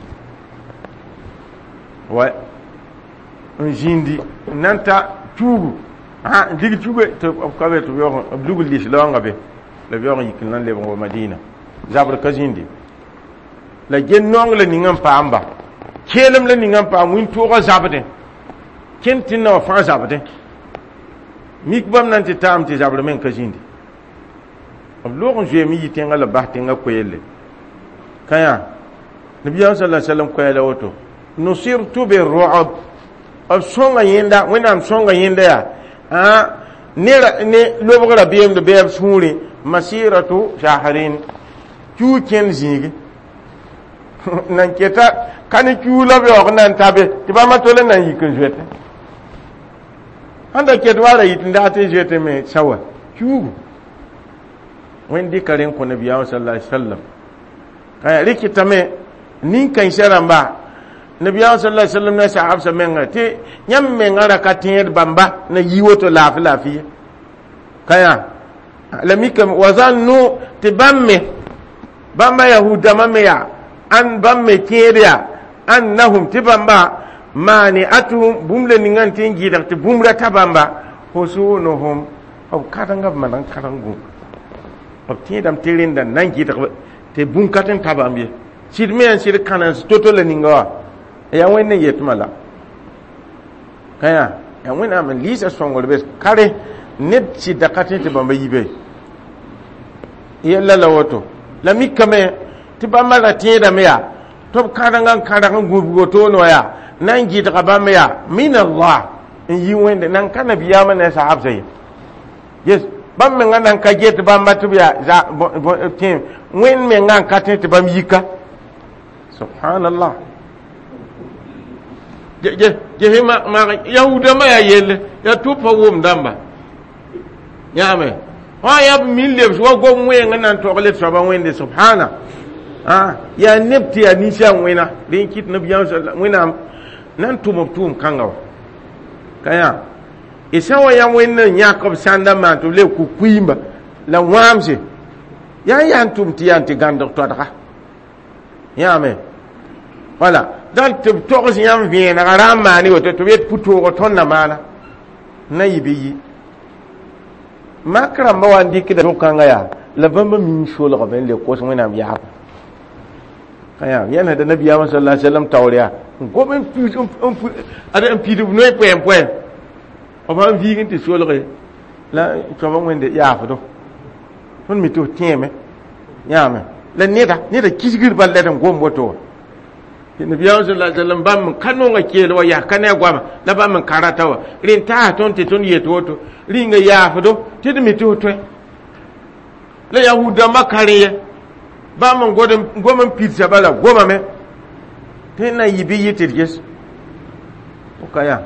wa njindi nanta tugu ha digi tugu to kabe to yo abdugul lis lawanga be le yo yikin nan le bo madina zabr kazindi la gennong la ningam pamba kelem la ningam pa win to ga zabade kentin no fa zabade mik bam nan ti tam ti zabr men kazindi ablugon je mi yitenga la bahtenga koyelle kaya nabi sallallahu alaihi wasallam koyela woto nusirtu birru'b ab songa yinda wenam songa yinda ya ha ne ne lobogra biyem de beyab suri masiratu shahrin tu ken zigi nan keta kani kula be o nan tabe ti ba matole nan yikin jete anda ket wala yitinda te jete me sawa ku wendi karen ko nabi sallallahu alaihi wasallam kaya rikita me nin kan sharamba nabi sallallahu alaihi wasallam na sahab sa menga te nyam menga ka tin bamba na yiwoto lafi lafi kaya lamikam wazannu tibamme bamba yahuda mameya an bamme keriya annahum tibamba mani atuhum bumle ningan tingi dak te bumra tabamba husunuhum aw kadanga manan karangu aw tidam tirinda nangi dak te bun katen tabambe sidme en sid kanan totole ninga ya wenne yetmala kaya ya wena man lisa songol bes kare net si dakate te bamba yibe yella lawoto la mikame ti bamba la tieda meya to kadanga kadanga gubugo to no ya nan gi ta ba meya min Allah yi wende nan kana biya mana sahab sai yes bam men nan ka get bamba to biya za tim wen men nan ka te bam yika subhanallah je je je ma ma yahuda ma ya yelle ya tupa wom damba yame ha ya mille so go mwen nan to kale so ba wende subhana ah ya nepti ya nisha wena din kit nabiyan sallallahu wena nan tumum tum kangaw kaya isawa ya wena yakob sanda ma to le ku kuimba la wamse ya yan tum ti anti gando to daka yame wala dan to to ko yam viena garama ni woto to bet puto ko tonna mana na yibi makram ba wan dikida do kanga ya la bamba min shol ga ben le ko so na biya kaya yana da nabi sallallahu alaihi wasallam tawriya goben pu un pu ada un pidu noy point point o ba vi ngi shol ga la ko ba wende ya fa do ton mi to tieme yame la neda neda kisgir balle dan gombo to nabi sallallahu alaihi wasallam bam kanu nga kelo wa ya kana gwama la bam karata wa rin ta ton te ton yeto to ringa ya fa do te mi to to la yahuda makare ba man godon goman pizza bala goma me te na yibi yitirges o kaya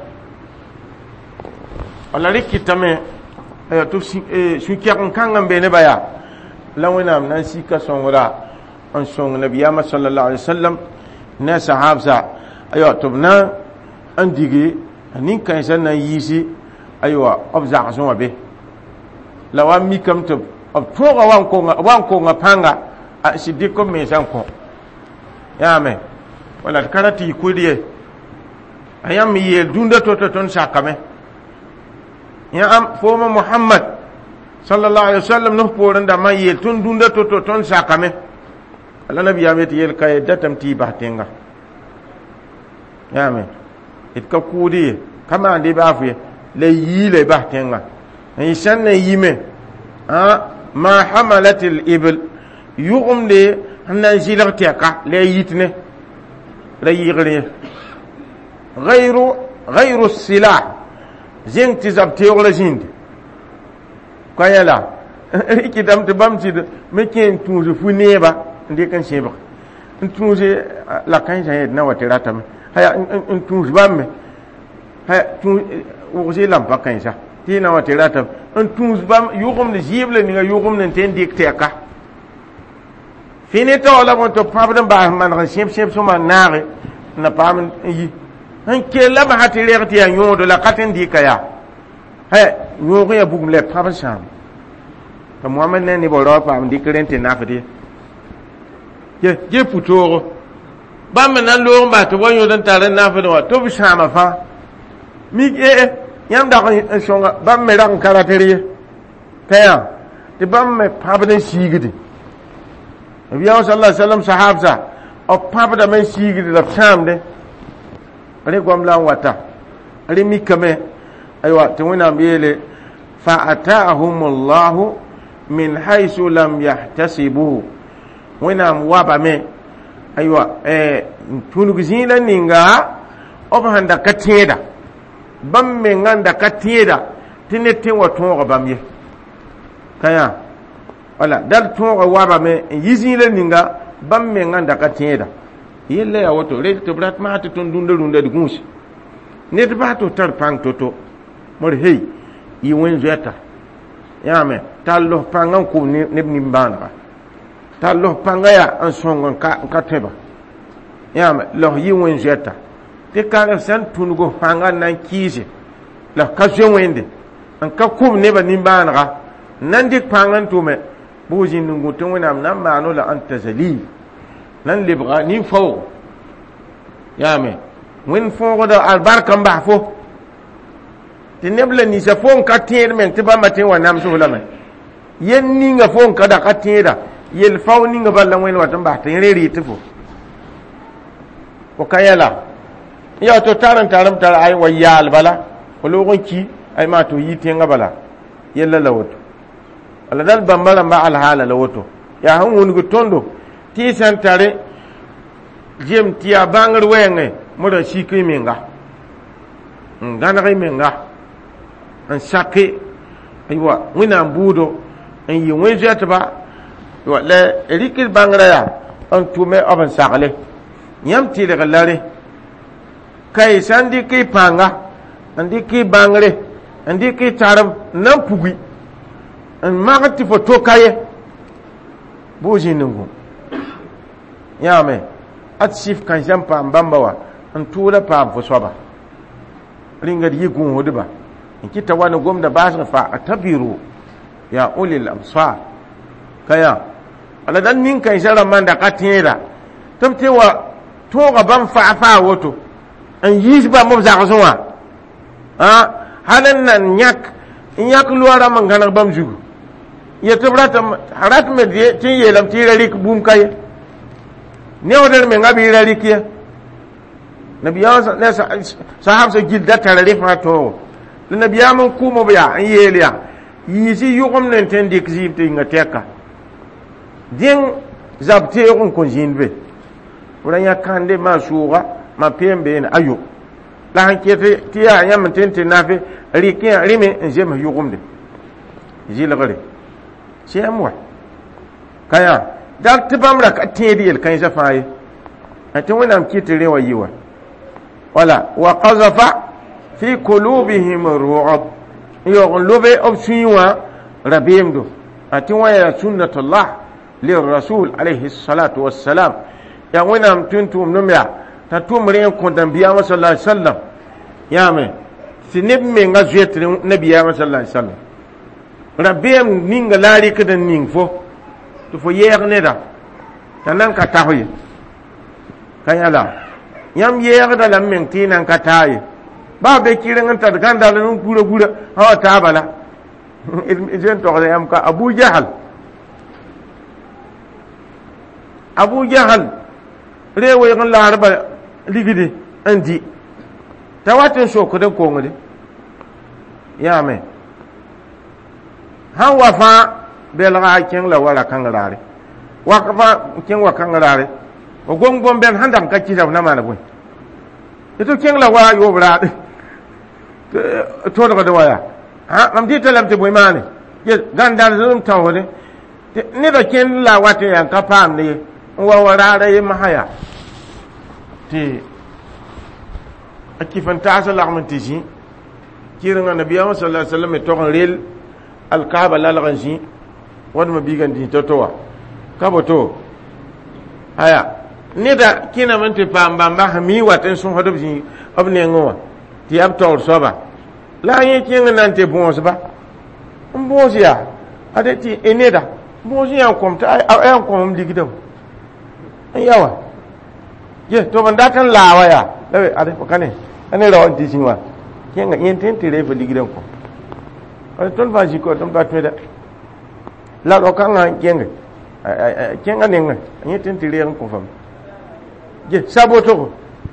ala rikitame ayo to su kyan kan be ne baya lawina nan sika songra an song nabiyama sallallahu alaihi wasallam na sahabsa ayo to na an digi anin kan san nan yisi ayo obza so wabe lawa mi kam to ob toga wan ko wan ko ngapanga a sidiko me san ko ya me wala karati kudiye ayam ye dunda to to ton sakame ya am foma muhammad sallallahu alaihi wasallam no poran da ma ye ton dunda to to ton sakame ala nabi ya meti yel kay datam ti bahtenga ya me it ka kudiye kama ande ba fu le yi le bahtenga ay sanne yime ha ma hamalatil ibl yugum de hanna zilar teka le yitne la yigre ghayru ghayru silah zenti zabte wala zindi kayala riki dam te bam ti me ken tunje fu neba ndi kan sheba tunje la kan ja na watira tam haya tunje bam haya tunje wo je lampa kan sa ti na watira tam tunje bam yugum de jible ni ga yugum ne ten dik teka fini ta wala mo to pabdan ba man ran shep shep so man naare na pam yi han ke la ba hati lerti ya nyodo la katen di kaya he nyogo ya bugum le pam sham to muhammad ne ni bo ro pam di krente na fadi ye ye putoro ba man nan lo ba to wonyo dan tare na fadi wa to bi shama fa mi e yam da ko shonga ba me ran karateriye kaya de ba me pabdan shigidi nabi sallallahu alaihi wasallam sahabza o pabda men shigidi da tamde ale gwamla wata ale mikame aywa tawina biyele fa ataahumullahu min haythu lam yahtasibu wana waba me aywa eh tunugizina ninga obhanda kateda bamme nganda kateda tinete wato bamye kaya wala dal to waba me yizina ninga bamme nganda kateda yelle ya woto re to brat ma to ton dunda dunda de gunsi ne to ba to tar pang to to mor hey yi wen zeta ya me tallo pangan ko ne ne nimbana tallo pangaya an songon ka ka teba ya me lo yi wen zeta te ka san tunugo pangan nan kise la ka jo wende an ka ko ne ba nimbana nan dik pangan to me bujin nungu to wona nan ma no la anta zalil nan libga ni fo ya me wen fo da albarkan ba fo tinebla ni sa fo ka tier men te ba matin wa nam so la men yen ni nga fo ka da ka tiera yel faw ni nga balla wen wa tan ba tan reri te fo ko kayala ya to taran taram tar ay wa yal bala ko logon ki ay ma to yi te nga bala yella lawoto ala dal bambala ma al hala lawoto ya han won go tondo ti santare jem tia bangar wenge moda shikri menga ngana kai menga an shake aywa wina budo an yi wenje taba wala erikir bangara ya an tume aban sakale nyam ti de galare kai sandi kai panga andi kai bangare andi kai taram nan pugui an magati foto kaye boji nungu yame at sif kan jampa mbambawa an tura pa fo soba ringa yi gun huduba in kita wani gomda bashin fa atabiru ya ulil absar kaya ala dan min kan shara man da katira tabtewa to ga ban fa fa woto an yi ba mu za zuwa ha hanan nan nyak nyak luara mangana bam jugu ya tabrata harat me die tin yelam tira rik bum kay ne odar me ngabi rik ya nabiya ne sahab sa gilda tarare fa to nabiya mun kuma biya an yeliya yisi yugum nen ten dik zibte ngateka din zabte on ko jinbe uranya kande ma suga ma pembe na ayo la hankete tiya yam tente nafe rikiya rime nje ma yugumde jilagare shemwa kaya dak tibamra ka tedi el kan jafaye atin wannan kitire wayiwa wala wa qazafa fi qulubihim ru'ab yughlube obsiwa rabimdo atin waya sunnatullah lirrasul alayhi salatu wassalam ya wannan tuntum numya ta tumre ko dambiya sallallahu alaihi wasallam ya me sinib me nga zetre nabiya sallallahu alaihi wasallam rabem ninga lari kada ningfo to fo yerne da tanan ka tahoye kayala yam yerde la men tinan ka taye ba be kiran ta ganda la nun gura gura ha ta bala ijen to da yam ka abu jahal abu jahal rewe ngan la harba ligidi andi tawatin so ko de ko ngade ya me han wafa belga ken la wala kangarare wakafa ken wa kangarare o gongon ben handam ka ci na mana bun ito ken la wa yo bra to daga da waya ha am di talam te boy mane ye ganda zum tawone ne da ken la wate yan ka pam ne wa warare mahaya ti akifan ta'asal ahmantiji kiran annabiyahu sallallahu alaihi wasallam to rel alkaaba lalgansi wadma bigandi totowa kaboto aya nida kina mante pambamba hami waten sun hodo bi obne ngowa ti abtor soba la yin kinga nante bons ba mbozia adeti eneda mbozia komta ay ay kom digidam ayawa ye to banda kan lawaya lawe ade fakane ane rawan ti sinwa kinga yin tentire fa digidam ko ton ba ji ko ton ba tweda la ro kan nga kenga kenga nenga ni tin tire ko fam je saboto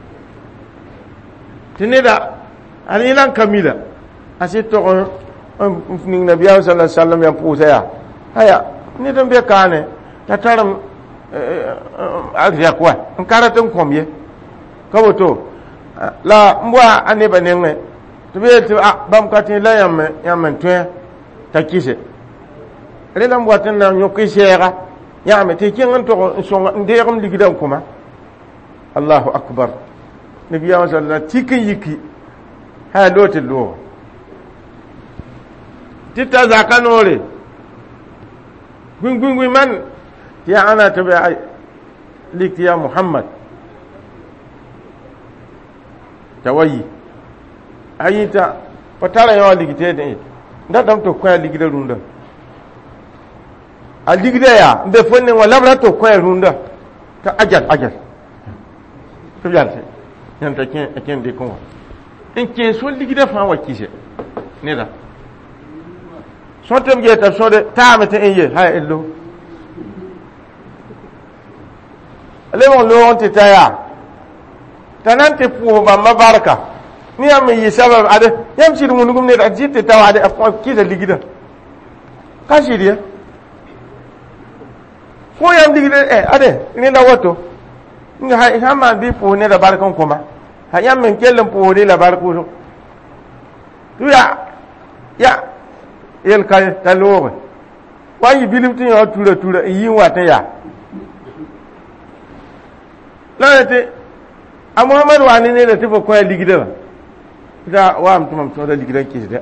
tineda ani nan kamila asito ko ning nabiya sallallahu alaihi wasallam ya pusa ya haya ni don be kane ta taram agya kwa karatun komye kaboto la mbwa ane banenge to be to bam katin la yam yam tuen ta kise rela mbwatin na nyoki shega yam te kin to so ndeerum ligidan kuma Allahu akbar nabiya sallallahu tikin yiki ha lotin lo tita zakanore gungungu man ya ana to be likti ya Muhammad tawayi ayita patala yawa ligite de nda dam to kwa ligide runda a ligide ya be fonne wala bra to kwa runda ta ajal ajal to yalse yan ta ken ken de ko en ken so ligide fa wa kise ne da so tem ge ta so de ta mata en ye ha ello ale mon lo on ti ta ya tanante pu ba mabaraka ni am yi sabab ade yam shir mun gum ne da jitte taw ade afko kida ligida ka shiriya ko yam ligida eh ade ni da wato ni ha ha ma bi pu ne da barkan kuma ha yam men kellen pu ne la barku to tu ya ya el kay talowe wa yi bilimtin ya tura tura yi wata ya late a Muhammad wani ne da tafi koyar ligida da wa mutum mutum da ligidan ke da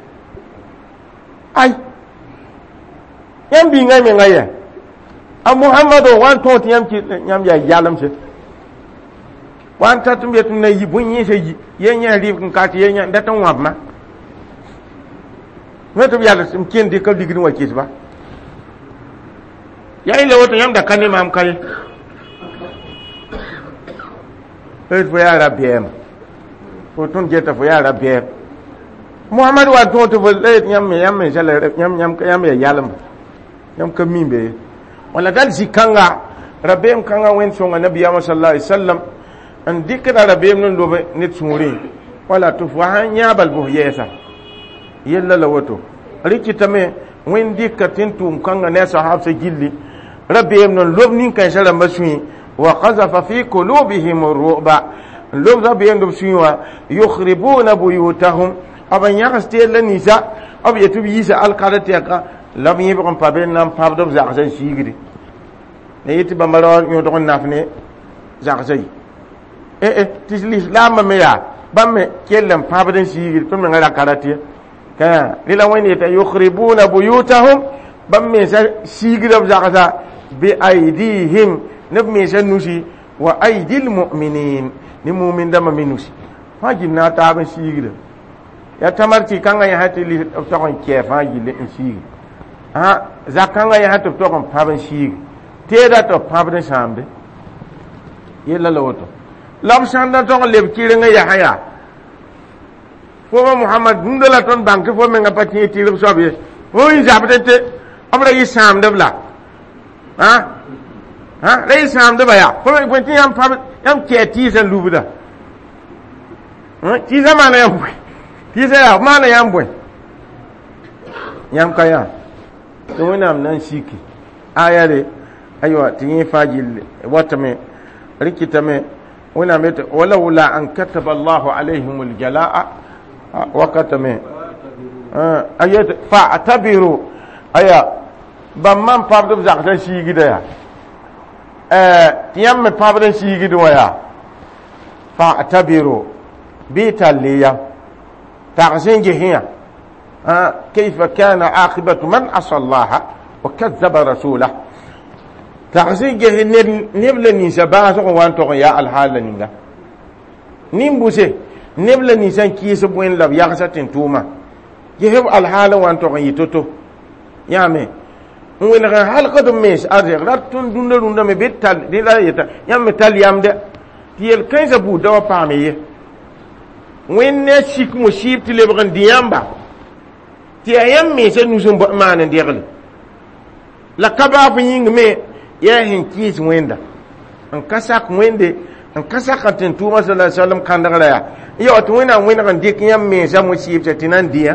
ai yan bi ngai me ngai a Muhammad wan to yam ki yam ya yalam se wan ta tum yetum na yi bun yi se yi yen ya ri kun ka ti yen ya da tan wa ma meto yalla sim ken di ka ligidin wa ke ba ya ile wato yam da kanne mam kale et fo yara biem fo ton jeta fo yara biem Muhammad wa to to le yam yam jale yam yam yam ya yalam yam kamimbe wala dal zikanga rabbem kanga wen songa nabiyya sallallahu alaihi wasallam an dikra rabbem non do ne tsuri wala to fa hanya bal bo yesa yella lawato rikitame wen dikatin tum kanga ne sahabsa gilli rabbem non lobnin kan shara masui wa qazafa fi qulubihim ar-ru'ba lob rabbem do suwa yukhribuna buyutahum aban yagaste la nisa ab yatubi yisa alqadati ka lam yibqam paben nam pabdo zaksan sigiri ne yiti bamaro nyo do nafne zaksai eh eh tisli islam me ya bamme kellam pabden sigiri to me ngara karati ka lila wani ta yukhribuna buyutahum bamme sa sigiri ab zakasa bi aidihim nabmi sanusi wa aidil mu'minin ni mu'min dama minusi fajina ta ban sigiri ya tamarti kanga ya hati li to kon kefa gile in sigiri ha zakanga ya hati to kon paban sigiri teda to paban sambe yella lawoto lam sanda to leb kirenga ya haya fo Muhammad ndala ton banke fo me nga pati tirib sobe o yi zabete abra yi samde bla ha ha rei samde baya fo me kwenti yam paban yam keti san lubuda ha ti zamana yam ti sai ya mana yambwe yam kaya to wonam nan shiki ayare aywa tin faji watame rikitame wona meta walaula an kataba Allahu alaihim aljalaa wa katame ayat fa'tabiru aya bamman pabdo zakta shigi da ya eh tiyam me pabdo shigi do ya fa'tabiru bitaliya تعزين جهيا آه كيف كان عاقبة من عصى الله وكذب رسوله تعزين جهيا نبل نسبات وانتو يا الحال نيلا نيمبوسي نبل نسان كيس بوين لب يغسى تنتوما يهب الحال وانتو يتوتو يامي وين هل قدم ميس ارجع راتون دوند دوند مي بيتال دي لا يتا يام تال يام ده تيل كايزا بو دوا بامي wenne sik mo ship ti lebran diamba ti ayam me se nusum bo manan degle la kaba fa ying me ya hin kis wenda an kasak wende an kasak tan tuma sallallahu alaihi wasallam kan daga ya yo to wena wena kan dik yam me sa mo ship ta tinan dia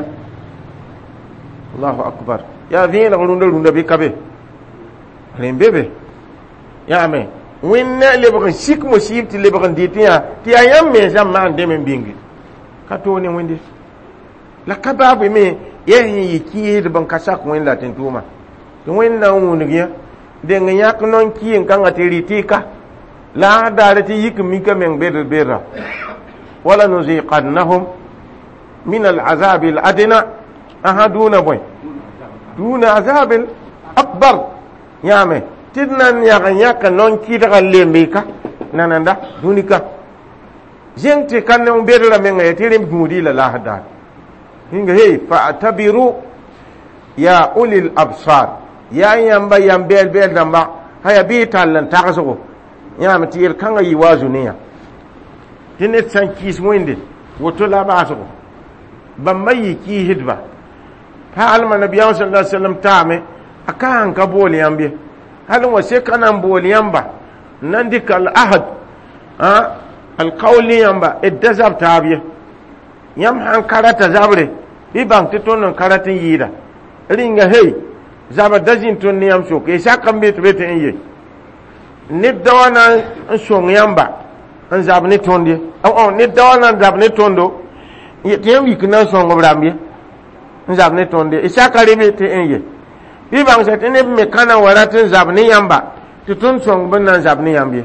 Allahu akbar ya vina runda runda be kabe rembebe ya me wenne lebran sik mo ship ti lebran ditia ti ayam me sa man de men bingi kato ne wende la kababu me yehin yiki de ban kasa ko wenda tentuma to wenda wonu giya de nga yak non ki en kan atiri tika la dalati yik mi ka men beder bera wala nuziqannahum min al'azab al'adna ahaduna boy duna azab akbar yame tidnan ya yak non ki daga lembe ka nananda dunika jengte kanne um bedira men ngaya tirim gudi la lahada hinga hey fa'tabiru ya ulil absar ya yamba yambel bel damba haya bi tallan takaso ya matir kanga yi wazuniya tinet san kis moinde woto la baso bamma yi ki hidba ha alma nabiyyu sallallahu alaihi wasallam tame akan ka boli yambe halin wase kanan boli yamba nan dikal ahad ha alqawli yamba iddazab tabiya yam han karata zabre bi bang titon karatin yida ringa hey zaba dazin ton yam so ke sakam bet bet enye ni dawana shong yamba an zabni tonde o ni dawana zabni tondo yem wikna shong obrambe zabni tonde isakare bet enye bi bang setene me kana waratin zabni yamba titon shong ban zabni yambe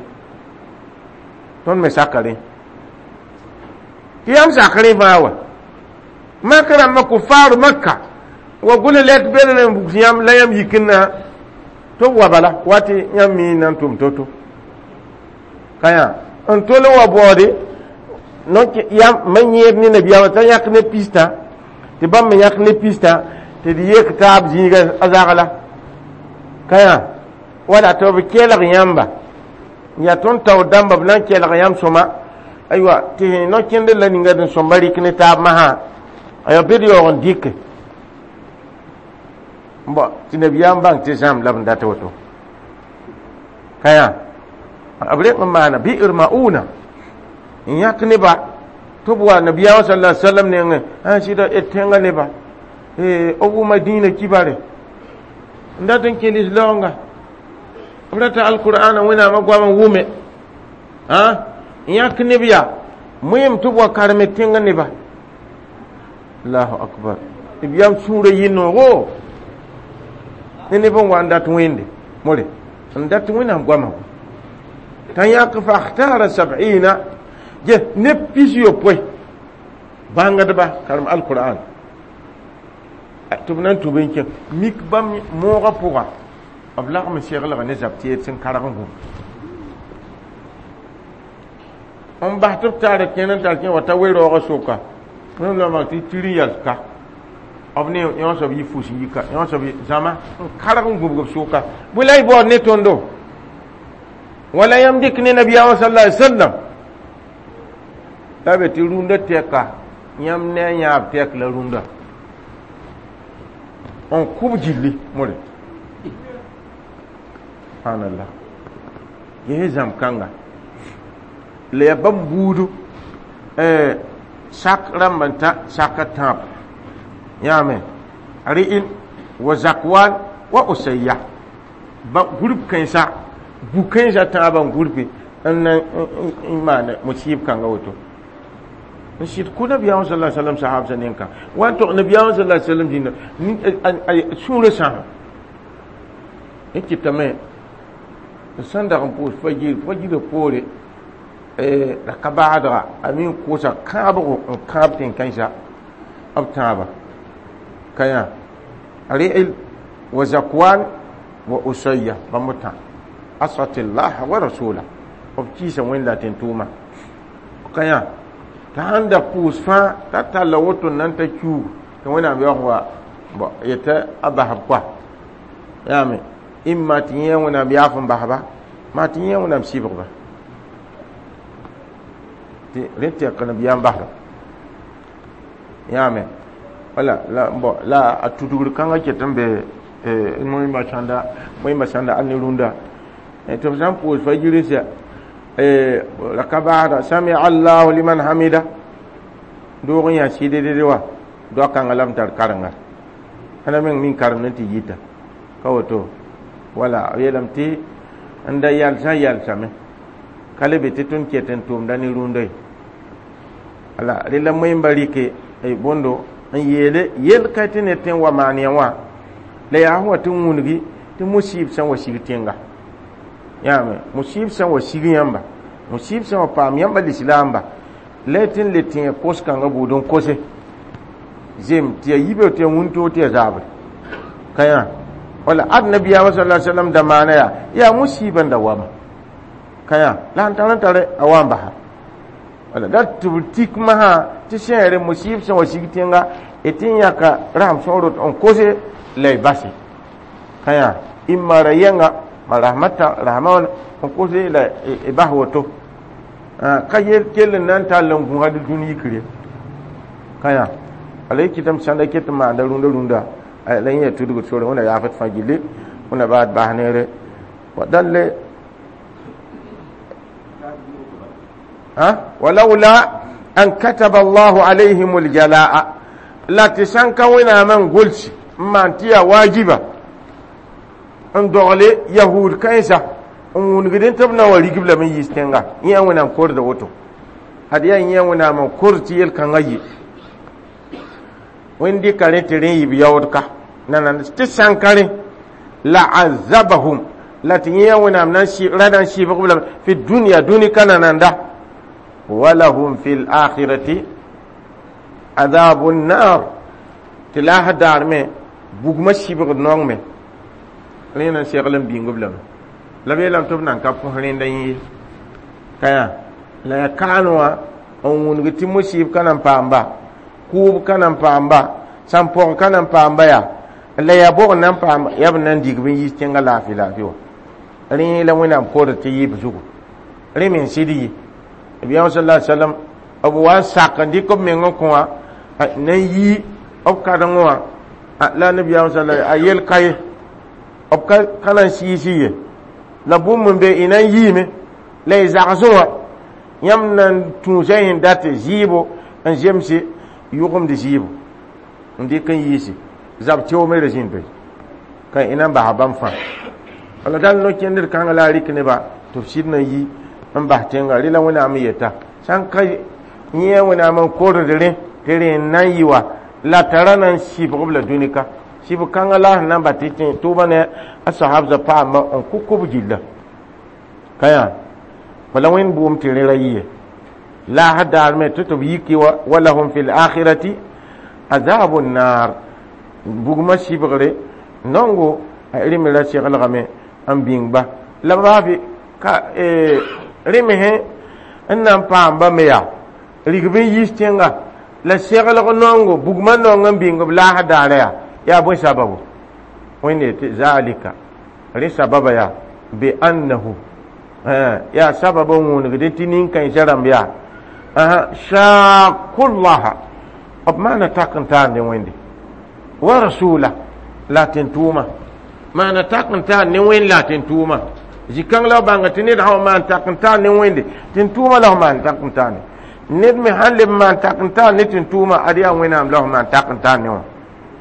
ton me sakare kiyam sakare bawa makara makufaru makka wa gule let bele bukiyam layam yikina to wabala wati yammi nan tum toto kaya on tolo wa bode no yam manyer ni nabiya ta yak ne pista te bam me yak ne pista te di yek tab jinga azagala kaya wala to be kela yamba ya ton taw damba blan kela yam soma aywa te no kende la ninga den sombari kine tab maha aya bid yo dike mbo ti nabiyam bang ti sam lam data woto kaya abre mana bi irmauna yak ne ba to bo nabiyam sallallahu alaihi wasallam ne ha shi da etenga ne ba e obu madina kibare ndatan kelis longa brata alquran wina magwama wume ha yak ne biya muyim to bo karme tenga ne ba Allahu akbar ibiyam sura yino go nene bon wanda to wende mole ndat wina gwama tan yak fa ikhtara sab'ina je ne pisio poy banga daba karam alquran tubnan tubin ke mik bam mo ga puga abla ma cheikh la ne zabti sin karangu on ba to tare kenan tar ke wata wero ga soka non la ma ti tiriyal ka abne yon so bi fusi yika yon so bi zama karangu gub soka bulay bo ne tondo wala yamdik ni nabiyyu sallallahu alaihi wasallam tabe ti runda teka nyam ne nya tek la runda on kubu jilli mole subhanallah ye zam kanga le bambudu eh sak ramanta sakatab yame ari'in wa zakwan wa usayya ba group kansa bukan sa taban groupe annan imana musib kanga wato shi ku nabiyawan sallallahu alaihi wasallam sahabsa ninka wato nabiyawan sallallahu alaihi wasallam dinna ni ay sura sa yake tame sanda kan po fajir fajir pore eh da kabada amin ko sa kabu kabtin kansa abtaba kaya ari'il wa zakwan wa usayya bamuta asatillah wa rasula obkisa wanda tentuma kaya ta handa pusfa ta talawoto nan ta ku ta wani abu yawa ba yata abahab kwa yame imma tinye wani abu yafin bahaba ma tinye wani abu sibir ba ti rinti ya kana biyan bahaba yame wala la mbo la atudur kan ake tambe eh mun ba chanda mun ba chanda an runda e to zan pusfa jirisa eh rakabada sami Allahu liman hamida dogon ya shi dai dai wa do kan alam tar karanga ana men min karnan ti yita kawato wala yelam ti anda yal sa yal same kale be titun keten tum dani rundai ala rila mai barike ay bondo an yele yel katine ten wa maniyawa le ya huwa tun wungi ti musib san wa shirtenga yame musib san wa shigi yamba musib san wa pam yamba l'islam ba letin letin kos kan gabu don kose zem ti yibe te wunto te zabar kaya wala annabi ya sallallahu alaihi wasallam da mana ya ya musiban da wama kaya lan tan tare awan ba wala da tubtik maha ti shere musib san wa shigi tenga etin yaka ram sorot on kose lay basi kaya imma rayanga marahmata rahman ko sai la ibahwato ah kaye kelen nan talan gun hadu duni kire kaya alaiki tam sanda ketum ma da runda runda lan ya tudu sore wanda ya fat fagile wanda ba bahnere wadalle ha walaula an kataba Allah alaihim aljalaa la tisanka wina man gulsi man tiya wajiba an dole yahud kaisa un gidin tabna wali gibla min yistenga yan wana kor da woto hadiya yan wana man kurti yel kan ayi wendi kare tere yi biyawd ka nanan ti sankare la azabahum latin yan wana nan shi radan shi bugula fi dunya duni kana nanda walahum fil akhirati adhabun nar tilah darme bugma shi bug nongme lena sheglam bi ngoblam la be lam tobnan ka fo rinda yi kaya la kanwa on won giti musib kanan pamba ku kanan pamba sampon kanan pamba ya la ya bo nan pamba ya nan digbin yi tinga la fi la fi wa rin la wona ko da yi buzugo rin min sidi biya sallallahu alaihi wasallam abu wa sakandi ko men ngokwa nan yi ob kadan wa la nabi sallallahu alaihi wasallam ayel kay ob kanan shi shi la bum mun be inan yi me lay zaxowa yam nan tu jayin date jibo an jemsi yugum de jibo ndi kan yisi zab tew me rejin be kan ina ba habam fa wala dal no kendir kan la rik ne ba to sidna yi an ba tenga rila wona am yeta san kai nye wona man ko de re tere nan yiwa la taranan shibu bla dunika shibu kan la nan ba titin to bane ashab za pa ma on kukubu jilla kaya wala wen buum tere rayiye la hadar me to to yiki wala hum fil akhirati azabun nar buguma shibgre nongo ilmi la cheikh al game am bingba la bafi ka e rimehe annam pamba meya rigbe yistenga la cheikh al nongo buguma nongo bingo la hadar ya ya bo sababu wene zalika ri sababa ya bi annahu ya sababun wani gidi tinin kan sharam ya aha shaqullaha abmana takanta ne wende wa rasula la tentuma mana takanta ne wen la tentuma jikan la banga tinid haw man takanta ne wende tentuma la man takanta ne ned me halle man takanta ne tentuma adiya wena am la man takanta ne wa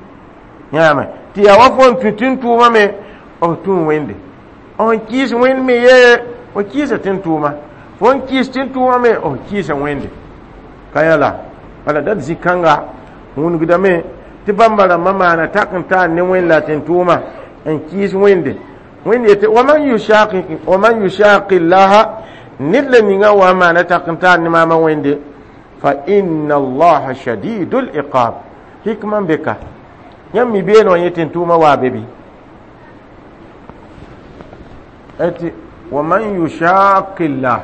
nyama ti ya wafon tentuma me o tun wende on kis wen me ye o kisa tentuma fon kis tentuma me o kisa wende kayala wala dad zikanga mun gudame ti bambara mama na takanta ne wen la tentuma en kis wende wende te wa man yushaqi wa man yushaqi Allah nilla ninga wa ma na takanta ne mama wende fa inna Allah shadidul iqab hikman beka yammi be no yetentuma wa bebi ati ومن يشاق الله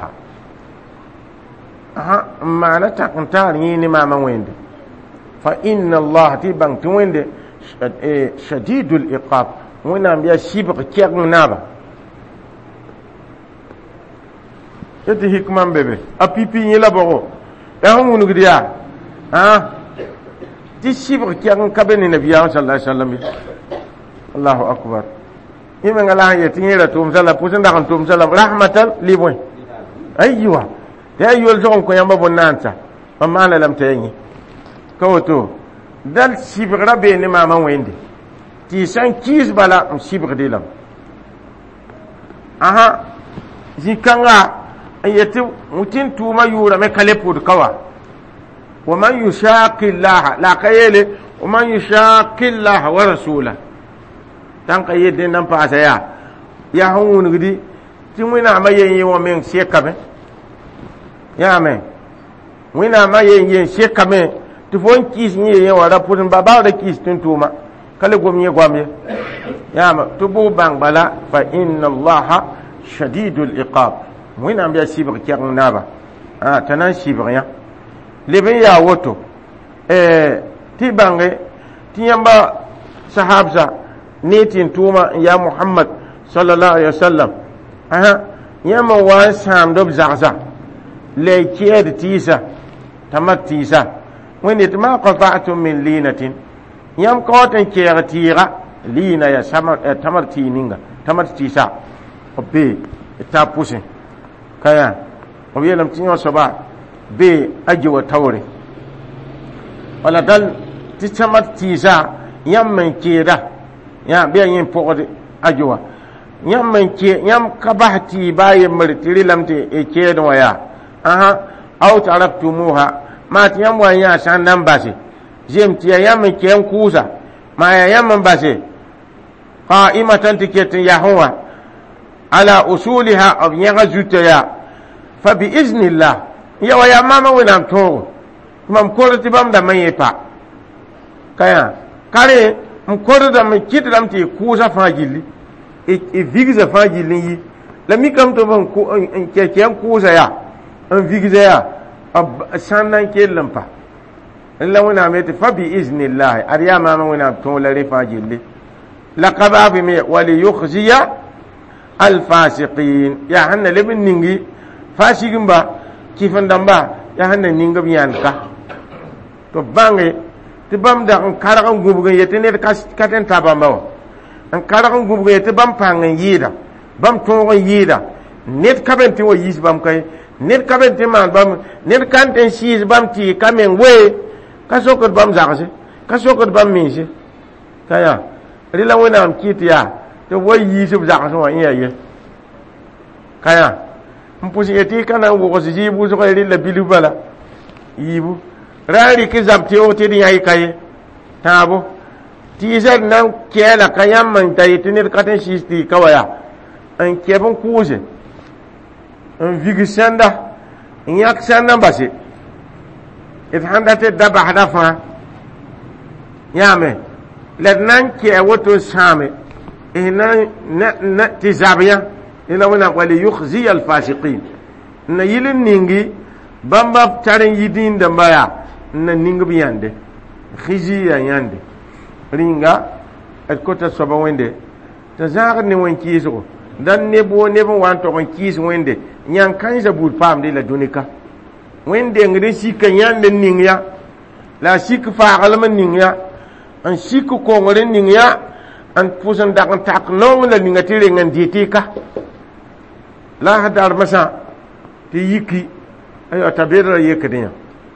ها ما نتقنتار يني ما من ويند فإن الله تبان تويند شديد العقاب ونام يا شيبق كيغ نابا يتي حكمان بيبي أبيبي يلا بغو يهم ونغديا ها تي شيبق كيغ كبني نبي صلى الله عليه وسلم الله أكبر yime ngala yeti nyira tum sala pusin da kan tum sala rahmatan liboy aywa da yol zon ko yamba bonanza amma la lam tayi ko to dal sibra be ni mama wende ti san kis bala sibra dilam aha zikanga ayati mutin tuma yura me kale pud kawa wa man yushaqi allah la kayele wa man yushaqi allah wa rasulahu tan ka yedde nan paasa ya ya hon gidi ti wina ma yen yen wo men shekabe ya men wina ma yen yen shekabe ti fon kis ni yen wala putun baba da kis tun tuma kale gom ye gwam ye ya ma to bu bang bala fa inna allaha shadidul iqab wina mbiya sibr kyang naba ah tanan sibr ya leben ya woto eh ti bange ti yamba sahabza nitin tuma ya Muhammad sallallahu alaihi wasallam aha yama wa sam dob zaza le kiyad tisa tamat tisa wani ma qata'tum min linatin yam qatan kiyar tira lina ya samar tamar tininga tamar tisa obe ta pusin kaya obe lam tinyo soba be ajwa tawre wala dal ti tamar tisa yam man kida ya biya yin pokode ajwa yam man ke yam kabahti baye martiri lamte e kedo waya aha aw taraktumuha ma ti yam wa ya san nan base jem ti yam ke en kusa ma ya yam base qa'imatan tiketin ya huwa ala usuliha aw yaga zutaya fa bi iznillah ya wa ya mama wina to mam korati bam da mayepa kaya kare mkoro da me kit dam ti kusa fajili e e vigza fajili yi la mi kam to ban ko ke ke kusa ya an vigza ya sannan ke lampa illa wana me te fa bi iznillah ariya ma ma wana to la re fajili laqad abi me wali yukhziya al fasiqin ya hanna lebin ningi fasigin ba kifan damba ya hanna ninga biyan ka to bange tɩ bãmb dag n karg n gũbg n yetɩ ned ka tẽn ta bãmba wã n karg n gũbg n yetɩ bãmb pãng n yɩɩda bãmb tõog n yɩɩda ned ka bẽn tɩ wa yiis bãmb ka ye ned ka bẽn tɩ maan bãmb ned ka n tẽn siis bãmb tɩ ka meng wee ka sokd bãmb zagse ka sokd bãmb mense ka ya rɩla wẽnnaam kɩt yaa tɩ wa yiis b zags wã n ya ye ka ya n pʋs yetɩ ka na n wogs zɩɩb wʋsg ye rɩla bilf bala yiibu ra n rɩk zab teoog tɩ d yãy ka ye tãabo tɩɩsa d na n kɛɛla ka yãmb n ta yetɩ ned ka tẽn siis tɩ ka wa yaa n kɛb n kʋʋse n vig sãnda n yãk sãnda n base d sãn dat d da basda fãa yãame la d na n kɛɛ woto n sãame tɩ zab yã ila wẽnnaam wa liyuxziya alfasiqin n na yɩl n ningi bãmba tar n yi dĩin dãmba yaa n na ning b yãnde xiziya yãnde rĩnga d kota soaba wẽnde t'a zãagd ne wẽn-kɩɩsgo dan neb wo neb n wa n tog n kɩɩs wẽnde yãn kãensa buud paamde la dũnika wẽn-dengd n sika yãnd n ning ya la a sik faaglem n ning ya n sik kongr n ning ya n pʋs n dag n tak nong la ninga tɩ reng n dɩ tɩka la a dar masã tɩ yiki aywa t'a bedra yekd yã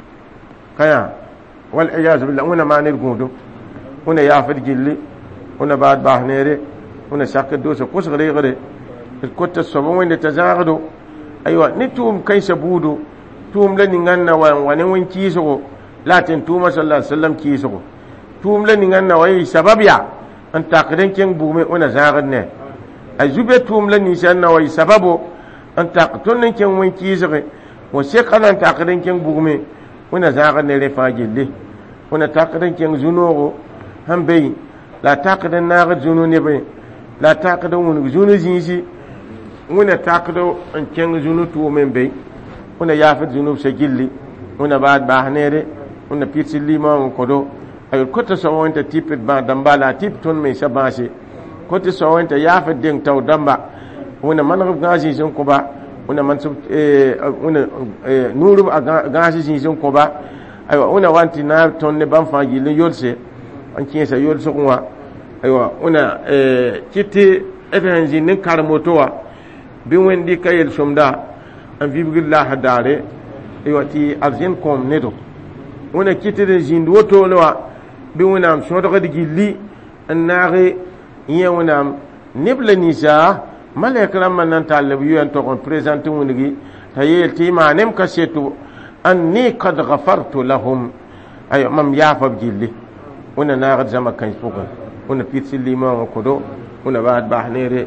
ka yã wal-iyazu billah wẽna maa ned gũudum wẽna yaafd gilli wẽna baad baas neere wẽna sak d doosa kʋsg reegre d kota soaba wẽnde t'a zãagdo aywa ne tʋʋm kãensa buudu tʋʋm la ningan na wa n wa ne wẽn-kɩɩsgo la a tẽn tʋʋma sala ai sallam kɩɩsgo tʋʋm la ningan na wa ye sabab yaa n takd n kẽng buume wẽna zãagd ne a zu-be tʋʋm la ninsã na wa y sababo n tak tõnd n kẽng wẽn-kɩɩsge wa seka na n takd n kẽng buume wẽna zãagd ne rẽ fãa gilli wẽna takd n kẽng zu-noogo sãn be la a takd n naagd zu-no nebe la a takd n wũnug zu-no zĩisi wẽna takd n kẽng zu-no tʋʋme n be wẽna yaafd zu-nub sa gilli wẽna baad baas neere wẽna pɩds limaoong n kõdo a yel kota soaba wẽn t'a tɩp d bãag dãmba la a tɩp tõnd mensã bãase kota soaba wẽn t'a yaafd deng tao dãmba wẽna maneg b gãas zĩis n kõba wẽna mansb wẽna nuurb a gãas zĩis n kõba aywa wẽna wa n tɩ na tõnd ne bãmb fãa gill n yolse n kẽesa yolsg wã aywa wẽna kɩt tɩ d sẽn zĩnd n karem woto wa bɩ wẽnd dɩka yel-sõmda n vibgd laasd daare aywa tɩ arzẽn kõom nedo wẽna kɩtd n zĩnd wotoone wã bɩ wẽnnaam sõdgd gilli n naage yẽ wẽnnaam neb la ninsã malɛk rãmbã nan tall b yoa n tog n présente wĩngi t'a yeel tɩ y maanem ka seto anni kad gafartu lahum aywa mam yaafa b gilli wẽna naagd zãma kãens pʋgẽ wẽna pɩds limaoongã kõdo wẽna baad baas neere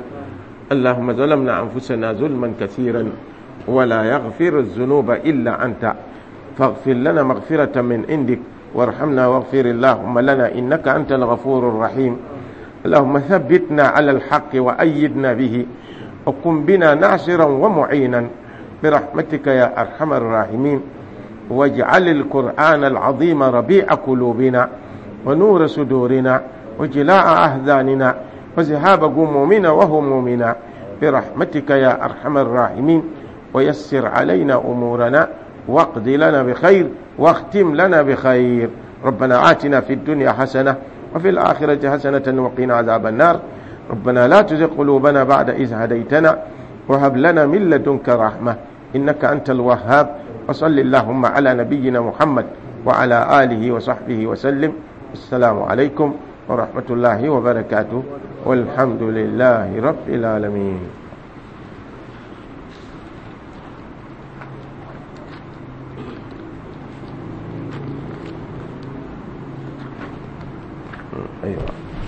اللهم ظلمنا أنفسنا ظلما كثيرا ولا يغفر الذنوب إلا أنت فاغفر لنا مغفرة من عندك وارحمنا واغفر اللهم لنا إنك أنت الغفور الرحيم اللهم ثبتنا على الحق وأيدنا به وكن بنا ناصرا ومعينا برحمتك يا أرحم الراحمين واجعل القرآن العظيم ربيع قلوبنا ونور صدورنا وجلاء أحزاننا وذهاب غمومنا وهمومنا برحمتك يا أرحم الراحمين ويسر علينا أمورنا واقض لنا بخير واختم لنا بخير ربنا آتنا في الدنيا حسنة وفي الآخرة حسنة وقنا عذاب النار ربنا لا تزغ قلوبنا بعد إذ هديتنا وهب لنا من لدنك رحمة إنك أنت الوهاب وصل اللهم على نبينا محمد وعلى آله وصحبه وسلم السلام عليكم ورحمة الله وبركاته والحمد لله رب العالمين. أيوة.